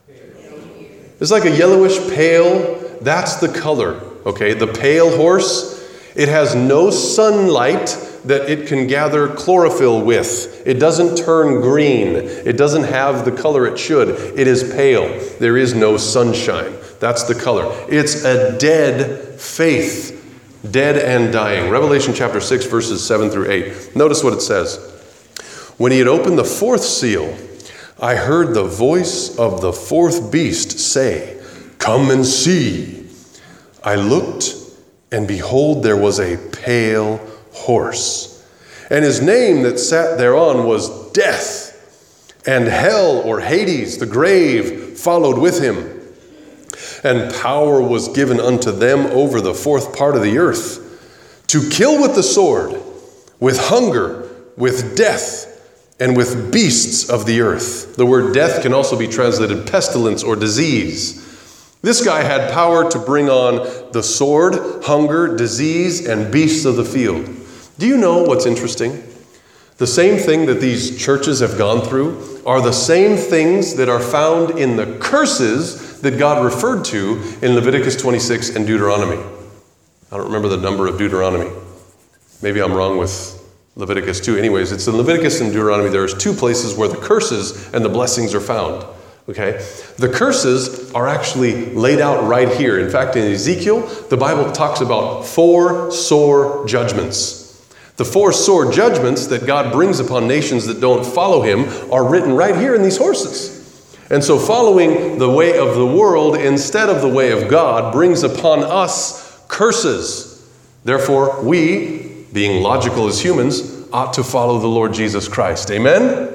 It's like a yellowish pale. That's the color, okay? The pale horse, it has no sunlight that it can gather chlorophyll with. It doesn't turn green. It doesn't have the color it should. It is pale. There is no sunshine. That's the color. It's a dead faith. Dead and dying. Revelation chapter 6, verses 7 through 8. Notice what it says. When he had opened the fourth seal, I heard the voice of the fourth beast say, "Come and see." I looked, and behold, there was a pale horse. And his name that sat thereon was Death, and hell, or Hades, the grave, followed with him. And power was given unto them over the fourth part of the earth, to kill with the sword, with hunger, with death, and with beasts of the earth. The word death can also be translated pestilence or disease. This guy had power to bring on the sword, hunger, disease, and beasts of the field. Do you know what's interesting? The same thing that these churches have gone through are the same things that are found in the curses that God referred to in Leviticus 26 and Deuteronomy. I don't remember the number of Deuteronomy. Maybe I'm wrong with Leviticus 2. Anyways, it's in Leviticus and Deuteronomy. There's two places where the curses and the blessings are found. Okay? The curses are actually laid out right here. In fact, in Ezekiel, the Bible talks about 4 sore judgments. The 4 sore judgments that God brings upon nations that don't follow him are written right here in these horses. And so following the way of the world instead of the way of God brings upon us curses. Therefore, we, being logical as humans, ought to follow the Lord Jesus Christ. Amen?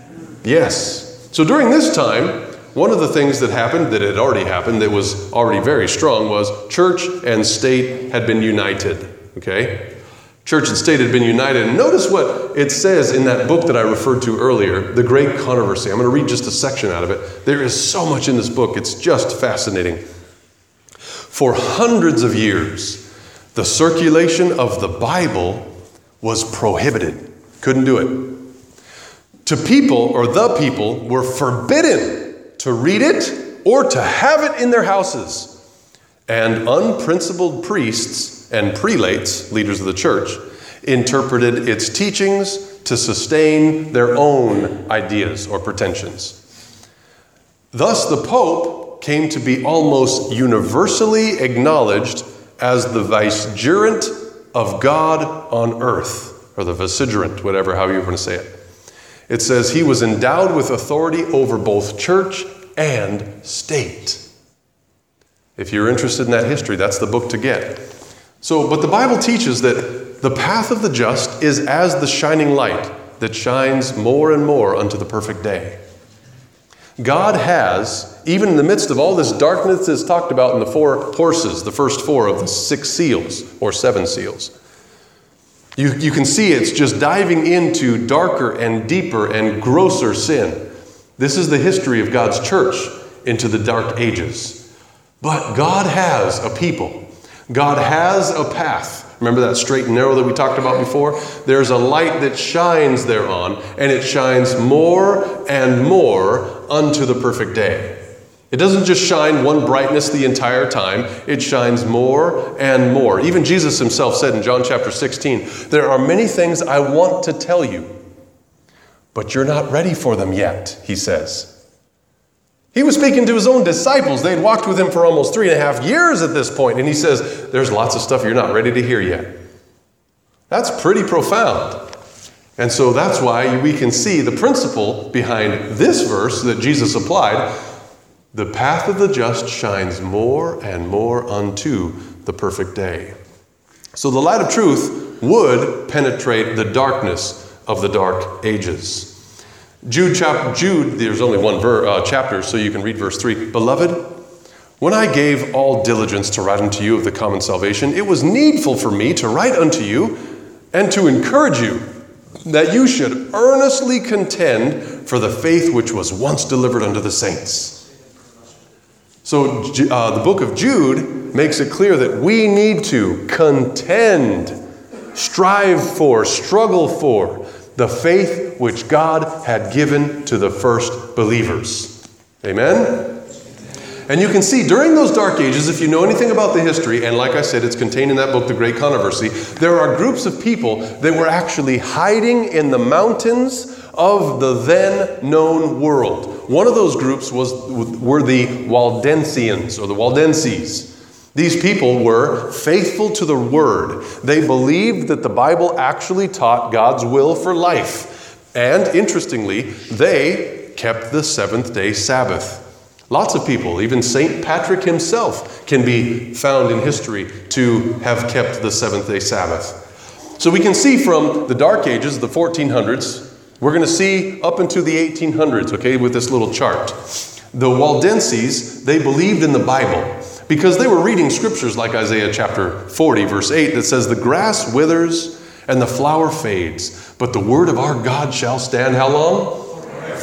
Yes. So during this time, one of the things that happened, that had already happened, that was already very strong, was church and state had been united. Okay? Church and state had been united. And notice what it says in that book that I referred to earlier, The Great Controversy. I'm going to read just a section out of it. There is so much in this book. It's just fascinating. For hundreds of years, the circulation of the Bible was prohibited. Couldn't do it. To people, or the people, were forbidden to read it or to have it in their houses. And unprincipled priests and prelates, leaders of the church, interpreted its teachings to sustain their own ideas or pretensions. Thus, the Pope came to be almost universally acknowledged as the vicegerent of God on earth, or the vicegerent, however you want to say it. It says he was endowed with authority over both church and state. If you're interested in that history, that's the book to get. So, but the Bible teaches that the path of the just is as the shining light that shines more and more unto the perfect day. God has, even in the midst of all this darkness that's talked about in the 4 horses, the first 4 of the 6 seals, or 7 seals, you can see it's just diving into darker and deeper and grosser sin. This is the history of God's church into the dark ages. But God has a people. God has a path. Remember that straight and narrow that we talked about before? There's a light that shines thereon, and it shines more and more unto the perfect day. It doesn't just shine one brightness the entire time. It shines more and more. Even Jesus himself said in John chapter 16, "There are many things I want to tell you, but you're not ready for them yet," he says. He was speaking to his own disciples. They had walked with him for almost 3.5 years at this point, and he says, there's lots of stuff you're not ready to hear yet. That's pretty profound. And so that's why we can see the principle behind this verse that Jesus applied. The path of the just shines more and more unto the perfect day. So the light of truth would penetrate the darkness of the dark ages. Jude, there's only one chapter, so you can read verse 3. Beloved, when I gave all diligence to write unto you of the common salvation, it was needful for me to write unto you and to encourage you that you should earnestly contend for the faith which was once delivered unto the saints. So the book of Jude makes it clear that we need to contend, strive for, struggle for the faith which God had given to the first believers. Amen? And you can see during those dark ages, if you know anything about the history, and like I said, it's contained in that book, The Great Controversy, there are groups of people that were actually hiding in the mountains of the then known world. One of those groups were the Waldensians, or the Waldenses. These people were faithful to the Word. They believed that the Bible actually taught God's will for life. And interestingly, they kept the seventh-day Sabbath. Lots of people, even St. Patrick himself, can be found in history to have kept the seventh-day Sabbath. So we can see from the Dark Ages, the 1400s, we're going to see up into the 1800s, okay, with this little chart. The Waldenses, they believed in the Bible because they were reading scriptures like Isaiah chapter 40, verse 8, that says, the grass withers and the flower fades, but the word of our God shall stand how long?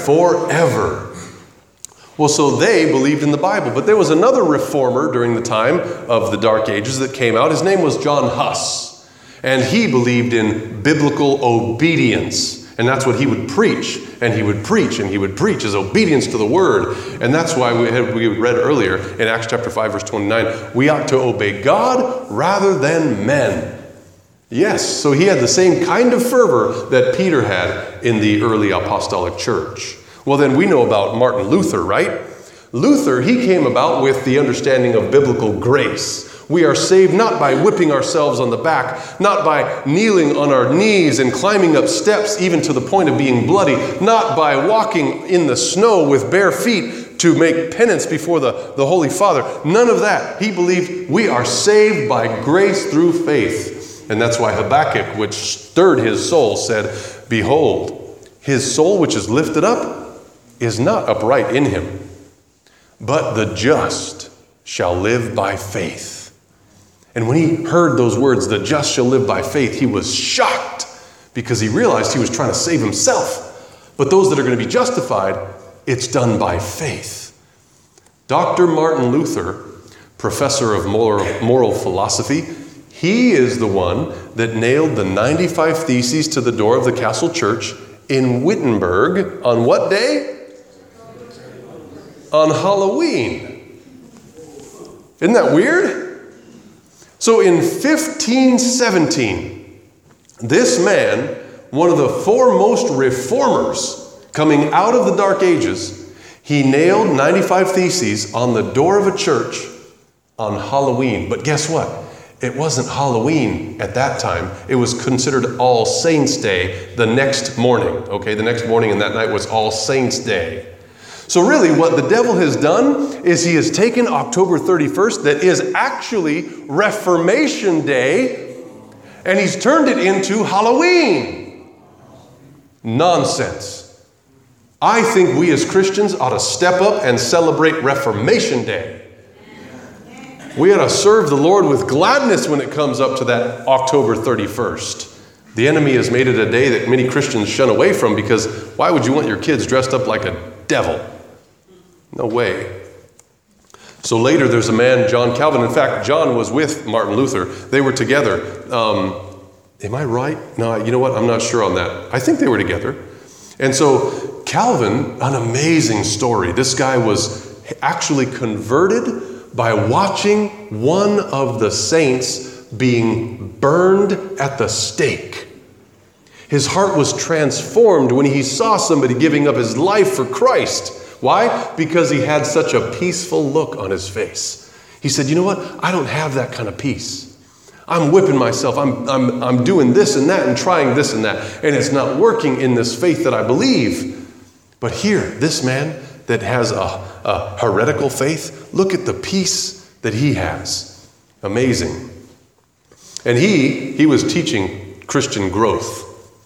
Forever. Well, so they believed in the Bible. But there was another reformer during the time of the Dark Ages that came out. His name was John Huss. And he believed in biblical obedience. And that's what he would preach. And he would preach and he would preach his obedience to the Word. And that's why we read earlier in Acts chapter 5, verse 29, we ought to obey God rather than men. Yes, so he had the same kind of fervor that Peter had in the early apostolic church. Well, then we know about Martin Luther, right? Luther, he came about with the understanding of biblical grace. We are saved not by whipping ourselves on the back, not by kneeling on our knees and climbing up steps even to the point of being bloody, not by walking in the snow with bare feet to make penance before the Holy Father. None of that. He believed we are saved by grace through faith. And that's why Habakkuk, which stirred his soul, said, behold, his soul which is lifted up is not upright in him, but the just shall live by faith. And when he heard those words, the just shall live by faith, he was shocked because he realized he was trying to save himself. But those that are going to be justified, it's done by faith. Dr. Martin Luther, professor of moral philosophy, he is the one that nailed the 95 Theses to the door of the Castle Church in Wittenberg on what day? On Halloween. Isn't that weird? So in 1517, this man, one of the foremost reformers coming out of the Dark Ages, he nailed 95 Theses on the door of a church on Halloween. But guess what? It wasn't Halloween at that time. It was considered All Saints' Day the next morning. Okay, the next morning and that night was All Saints' Day. So really what the devil has done is he has taken October 31st, that is actually Reformation Day, and he's turned it into Halloween. Nonsense. I think we as Christians ought to step up and celebrate Reformation Day. We ought to serve the Lord with gladness when it comes up to that October 31st. The enemy has made it a day that many Christians shun away from because why would you want your kids dressed up like a devil? No way. So later there's a man, John Calvin. In fact, John was with Martin Luther. They were together. Am I right? No, you know what? I'm not sure on that. I think they were together. And so Calvin, an amazing story. This guy was actually converted by watching one of the saints being burned at the stake. His heart was transformed when he saw somebody giving up his life for Christ. Why? Because he had such a peaceful look on his face. He said, you know what? I don't have that kind of peace. I'm whipping myself. I'm doing this and that and trying this and that. And it's not working in this faith that I believe. But here, this man that has a heretical faith, look at the peace that he has. Amazing. And he was teaching Christian growth.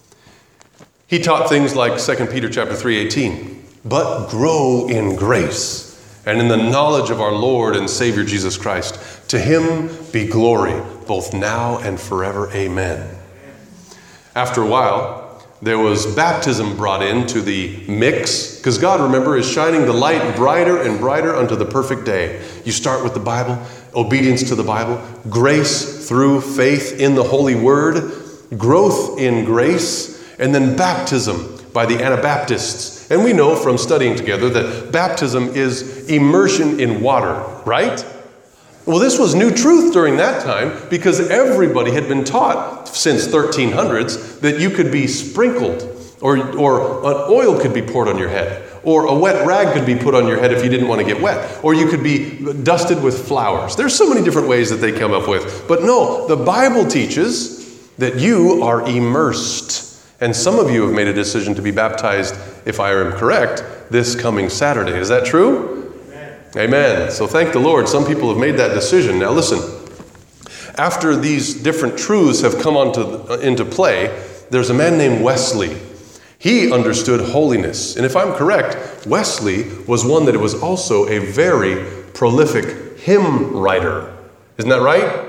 He taught things like 2 Peter chapter 3:18, but grow in grace and in the knowledge of our Lord and Savior Jesus Christ. To him be glory, both now and forever. Amen. After a while, there was baptism brought into the mix, because God, remember, is shining the light brighter and brighter unto the perfect day. You start with the Bible, obedience to the Bible, grace through faith in the Holy Word, growth in grace, and then baptism by the Anabaptists. And we know from studying together that baptism is immersion in water, right? Well, this was new truth during that time because everybody had been taught since 1300s that you could be sprinkled or an oil could be poured on your head, or a wet rag could be put on your head if you didn't want to get wet, or you could be dusted with flowers. There's so many different ways that they come up with. But no, the Bible teaches that you are immersed. And some of you have made a decision to be baptized, if I am correct, this coming Saturday. Is that true? Amen. Amen. So thank the Lord. Some people have made that decision. Now listen, after these different truths have come into play, there's a man named Wesley. He understood holiness. And if I'm correct, Wesley was one that was also a very prolific hymn writer. Isn't that right?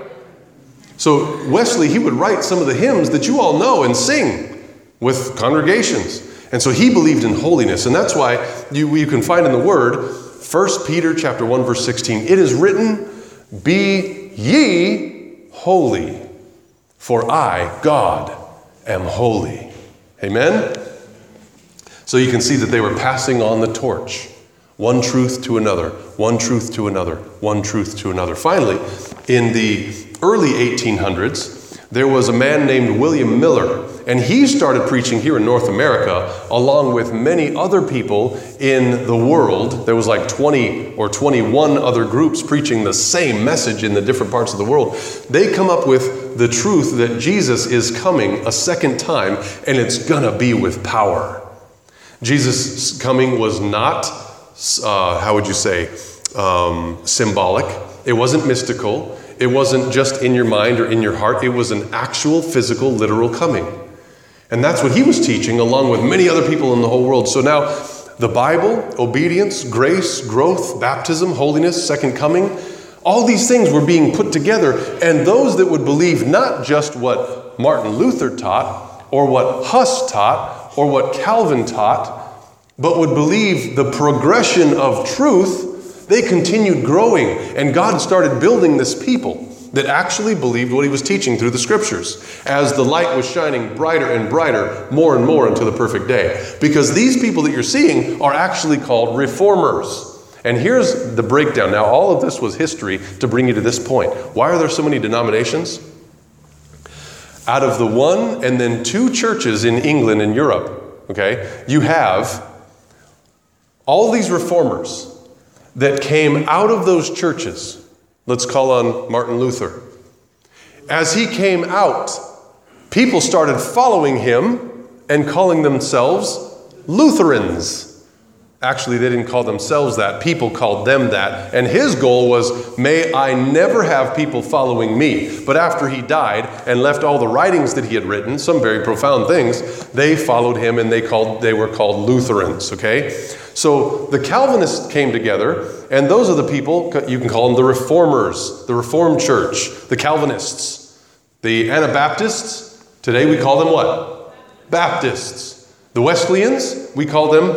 So Wesley, he would write some of the hymns that you all know and sing with congregations. And so he believed in holiness. And that's why you can find in the Word, 1 Peter chapter 1, verse 16, it is written, be ye holy, for I, God, am holy. Amen? So you can see that they were passing on the torch. One truth to another, one truth to another, one truth to another. Finally, in the early 1800s, there was a man named William Miller, and he started preaching here in North America along with many other people in the world. There was like 20 or 21 other groups preaching the same message in the different parts of the world. They come up with the truth that Jesus is coming a second time, and it's gonna be with power. Jesus' coming was not, symbolic. It wasn't mystical. It wasn't just in your mind or in your heart. It was an actual, physical, literal coming. And that's what he was teaching along with many other people in the whole world. So now the Bible, obedience, grace, growth, baptism, holiness, second coming, all these things were being put together. And those that would believe not just what Martin Luther taught or what Huss taught or what Calvin taught, but would believe the progression of truth, they continued growing. And God started building this people that actually believed what he was teaching through the scriptures as the light was shining brighter and brighter, more and more until the perfect day. Because these people that you're seeing are actually called reformers. And here's the breakdown. Now, all of this was history to bring you to this point. Why are there so many denominations? Out of the one and then two churches in England and Europe, okay, you have all these reformers that came out of those churches. Let's call on Martin Luther. As he came out, people started following him and calling themselves Lutherans. Actually, they didn't call themselves that. People called them that. And his goal was, may I never have people following me. But after he died and left all the writings that he had written, some very profound things, they followed him and they were called Lutherans, okay? So the Calvinists came together, and those are the people, you can call them the Reformers, the Reformed Church, the Calvinists. The Anabaptists, today we call them what? Baptists. The Wesleyans, we call them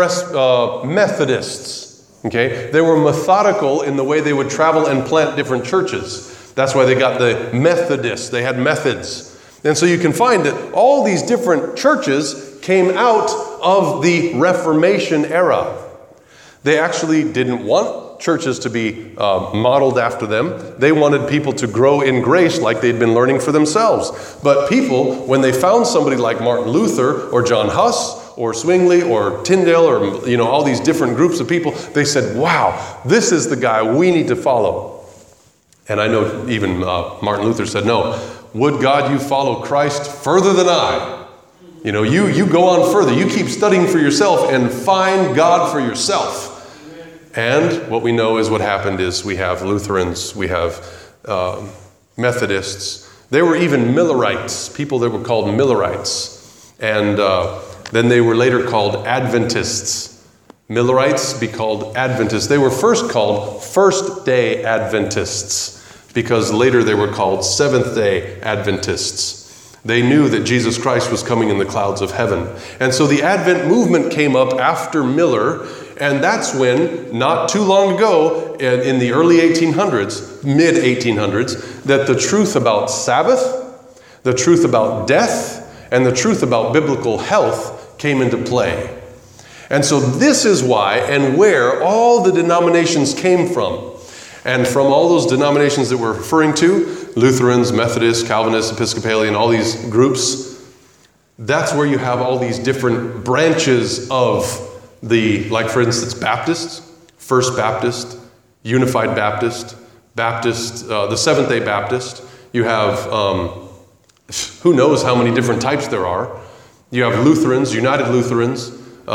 Methodists. Okay? They were methodical in the way they would travel and plant different churches. That's why they got the Methodists. They had methods. And so you can find that all these different churches came out of the Reformation era. They actually didn't want churches to be modeled after them. They wanted people to grow in grace like they'd been learning for themselves. But people, when they found somebody like Martin Luther or John Huss or Zwingli or Tyndale or, all these different groups of people, they said, wow, this is the guy we need to follow. And I know even Martin Luther said, no, would God you follow Christ further than I? You go on further. You keep studying for yourself and find God for yourself. And what we know is what happened is we have Lutherans, we have Methodists. There were even Millerites, people that were called Millerites. And then they were later called Adventists. Millerites be called Adventists. They were first called First-day Adventists because later they were called Seventh-day Adventists. They knew that Jesus Christ was coming in the clouds of heaven. And so the Advent movement came up after Miller, and that's when, not too long ago, in the early 1800s, mid-1800s, that the truth about Sabbath, the truth about death, and the truth about biblical health came into play. And so this is why and where all the denominations came from. And from all those denominations that we're referring to, Lutherans, Methodists, Calvinists, Episcopalian, all these groups, that's where you have all these different branches of like for instance, Baptists, First Baptist, Unified Baptist, the Seventh-day Baptist. You have, who knows how many different types there are. You have Lutherans, United Lutherans,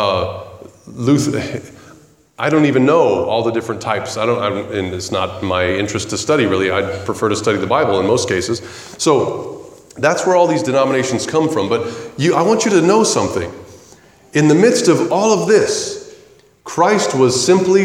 I don't even know all the different types. And it's not my interest to study, really. I prefer to study the Bible in most cases. So that's where all these denominations come from. But I want you to know something. In the midst of all of this, Christ was simply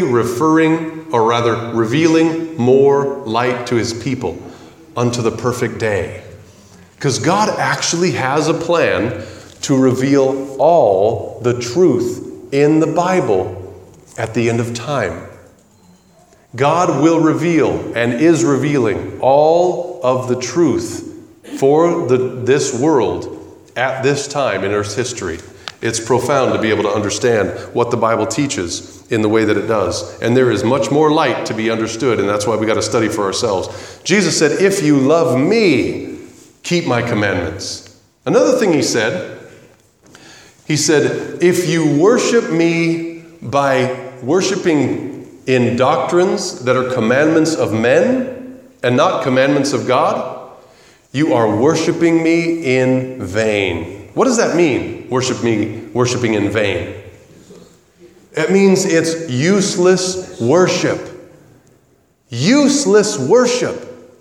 revealing more light to his people unto the perfect day. Because God actually has a plan to reveal all the truth in the Bible at the end of time. God will reveal and is revealing all of the truth for this world at this time in Earth's history. It's profound to be able to understand what the Bible teaches in the way that it does. And there is much more light to be understood, and that's why we got to study for ourselves. Jesus said, if you love me, keep my commandments. Another thing he said, if you worship me by worshiping in doctrines that are commandments of men and not commandments of God, you are worshiping me in vain. What does that mean, worshiping in vain? It means it's useless worship. Useless worship.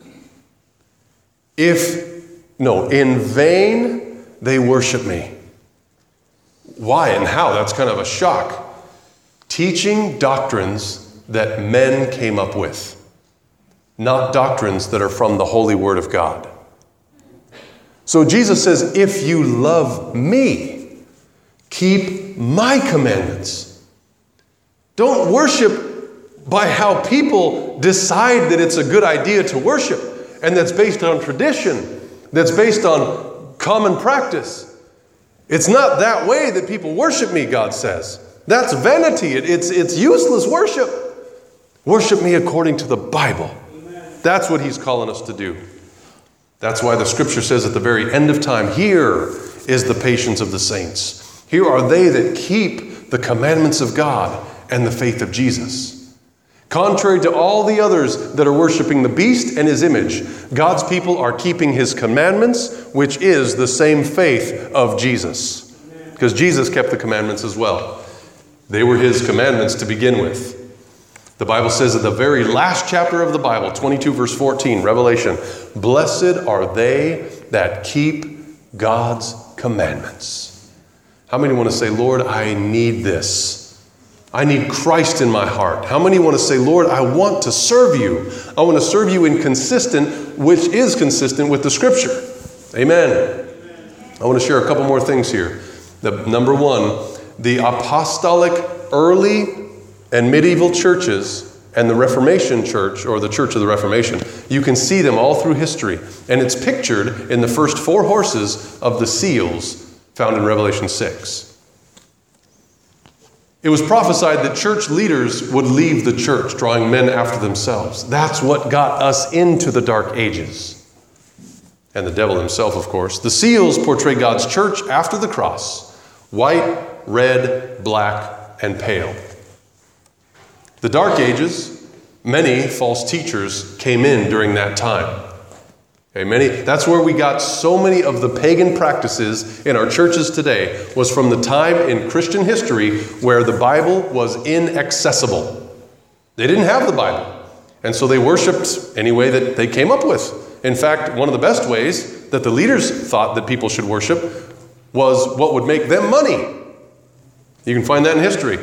In vain they worship me. Why and how? That's kind of a shock. Teaching doctrines that men came up with, not doctrines that are from the holy word of God. So Jesus says, if you love me, keep my commandments. Don't worship by how people decide that it's a good idea to worship, and that's based on tradition, that's based on common practice. It's not that way that people worship me, God says. That's vanity. It's useless worship. Worship me according to the Bible. That's what he's calling us to do. That's why the scripture says at the very end of time, here is the patience of the saints. Here are they that keep the commandments of God and the faith of Jesus. Contrary to all the others that are worshiping the beast and his image, God's people are keeping his commandments, which is the same faith of Jesus. Because Jesus kept the commandments as well. They were his commandments to begin with. The Bible says at the very last chapter of the Bible, 22 verse 14, Revelation, blessed are they that keep God's commandments. How many want to say, Lord, I need this? I need Christ in my heart. How many want to say, Lord, I want to serve you. I want to serve you which is consistent with the scripture. Amen. I want to share a couple more things here. Number one, the apostolic early and medieval churches and the Reformation church, or the Church of the Reformation, you can see them all through history. And it's pictured in the first 4 horses of the seals found in Revelation 6. It was prophesied that church leaders would leave the church, drawing men after themselves. That's what got us into the Dark Ages. And the devil himself, of course. The seals portray God's church after the cross. White, red, black, and pale. The Dark Ages, many false teachers came in during that time. Okay, that's where we got so many of the pagan practices in our churches today, was from the time in Christian history where the Bible was inaccessible. They didn't have the Bible, and so they worshiped any way that they came up with. In fact, one of the best ways that the leaders thought that people should worship was what would make them money. You can find that in history.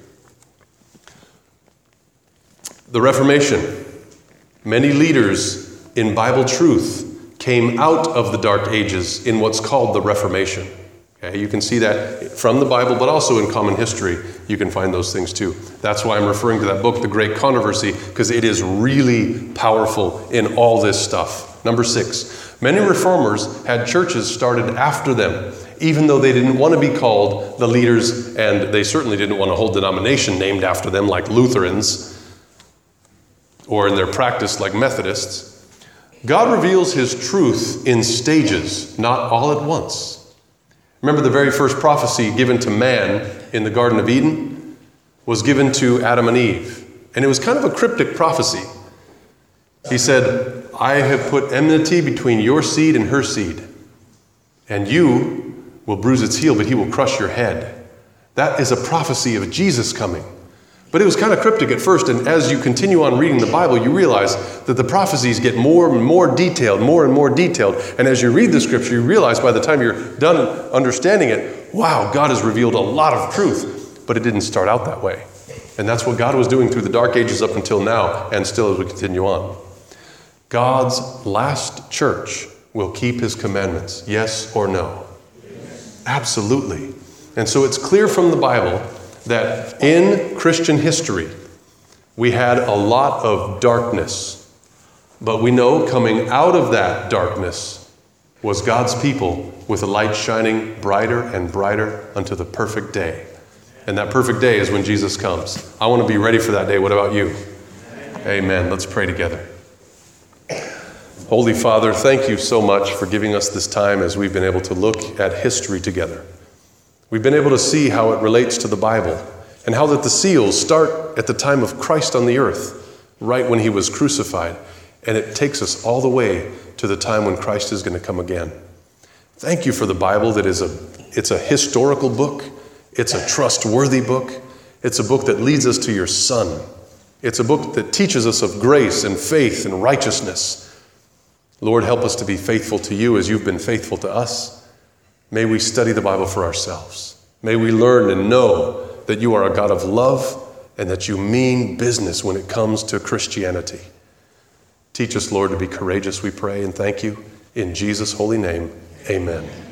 The Reformation. Many leaders in Bible truth came out of the Dark Ages in what's called the Reformation. Okay, you can see that from the Bible, but also in common history, you can find those things too. That's why I'm referring to that book, The Great Controversy, because it is really powerful in all this stuff. Number 6, many reformers had churches started after them, even though they didn't want to be called the leaders, and they certainly didn't want a whole denomination named after them like Lutherans, or in their practice like Methodists. God reveals his truth in stages, not all at once. Remember, the very first prophecy given to man in the Garden of Eden was given to Adam and Eve. And it was kind of a cryptic prophecy. He said, I have put enmity between your seed and her seed, and you will bruise its heel, but he will crush your head. That is a prophecy of Jesus coming. But it was kind of cryptic at first, and as you continue on reading the Bible, you realize that the prophecies get more and more detailed, and as you read the scripture, you realize by the time you're done understanding it, wow, God has revealed a lot of truth, but it didn't start out that way. And that's what God was doing through the Dark Ages up until now, and still as we continue on. God's last church will keep his commandments, yes or no? Yes. Absolutely. And so it's clear from the Bible that in Christian history, we had a lot of darkness. But we know coming out of that darkness was God's people with a light shining brighter and brighter unto the perfect day. And that perfect day is when Jesus comes. I want to be ready for that day. What about you? Amen. Let's pray together. Holy Father, thank you so much for giving us this time as we've been able to look at history together. We've been able to see how it relates to the Bible and how that the seals start at the time of Christ on the earth, right when he was crucified, and it takes us all the way to the time when Christ is going to come again. Thank you for the Bible that it's a historical book. It's a trustworthy book. It's a book that leads us to your Son. It's a book that teaches us of grace and faith and righteousness. Lord, help us to be faithful to you as you've been faithful to us. May we study the Bible for ourselves. May we learn and know that you are a God of love and that you mean business when it comes to Christianity. Teach us, Lord, to be courageous, we pray, and thank you. In Jesus' holy name, amen.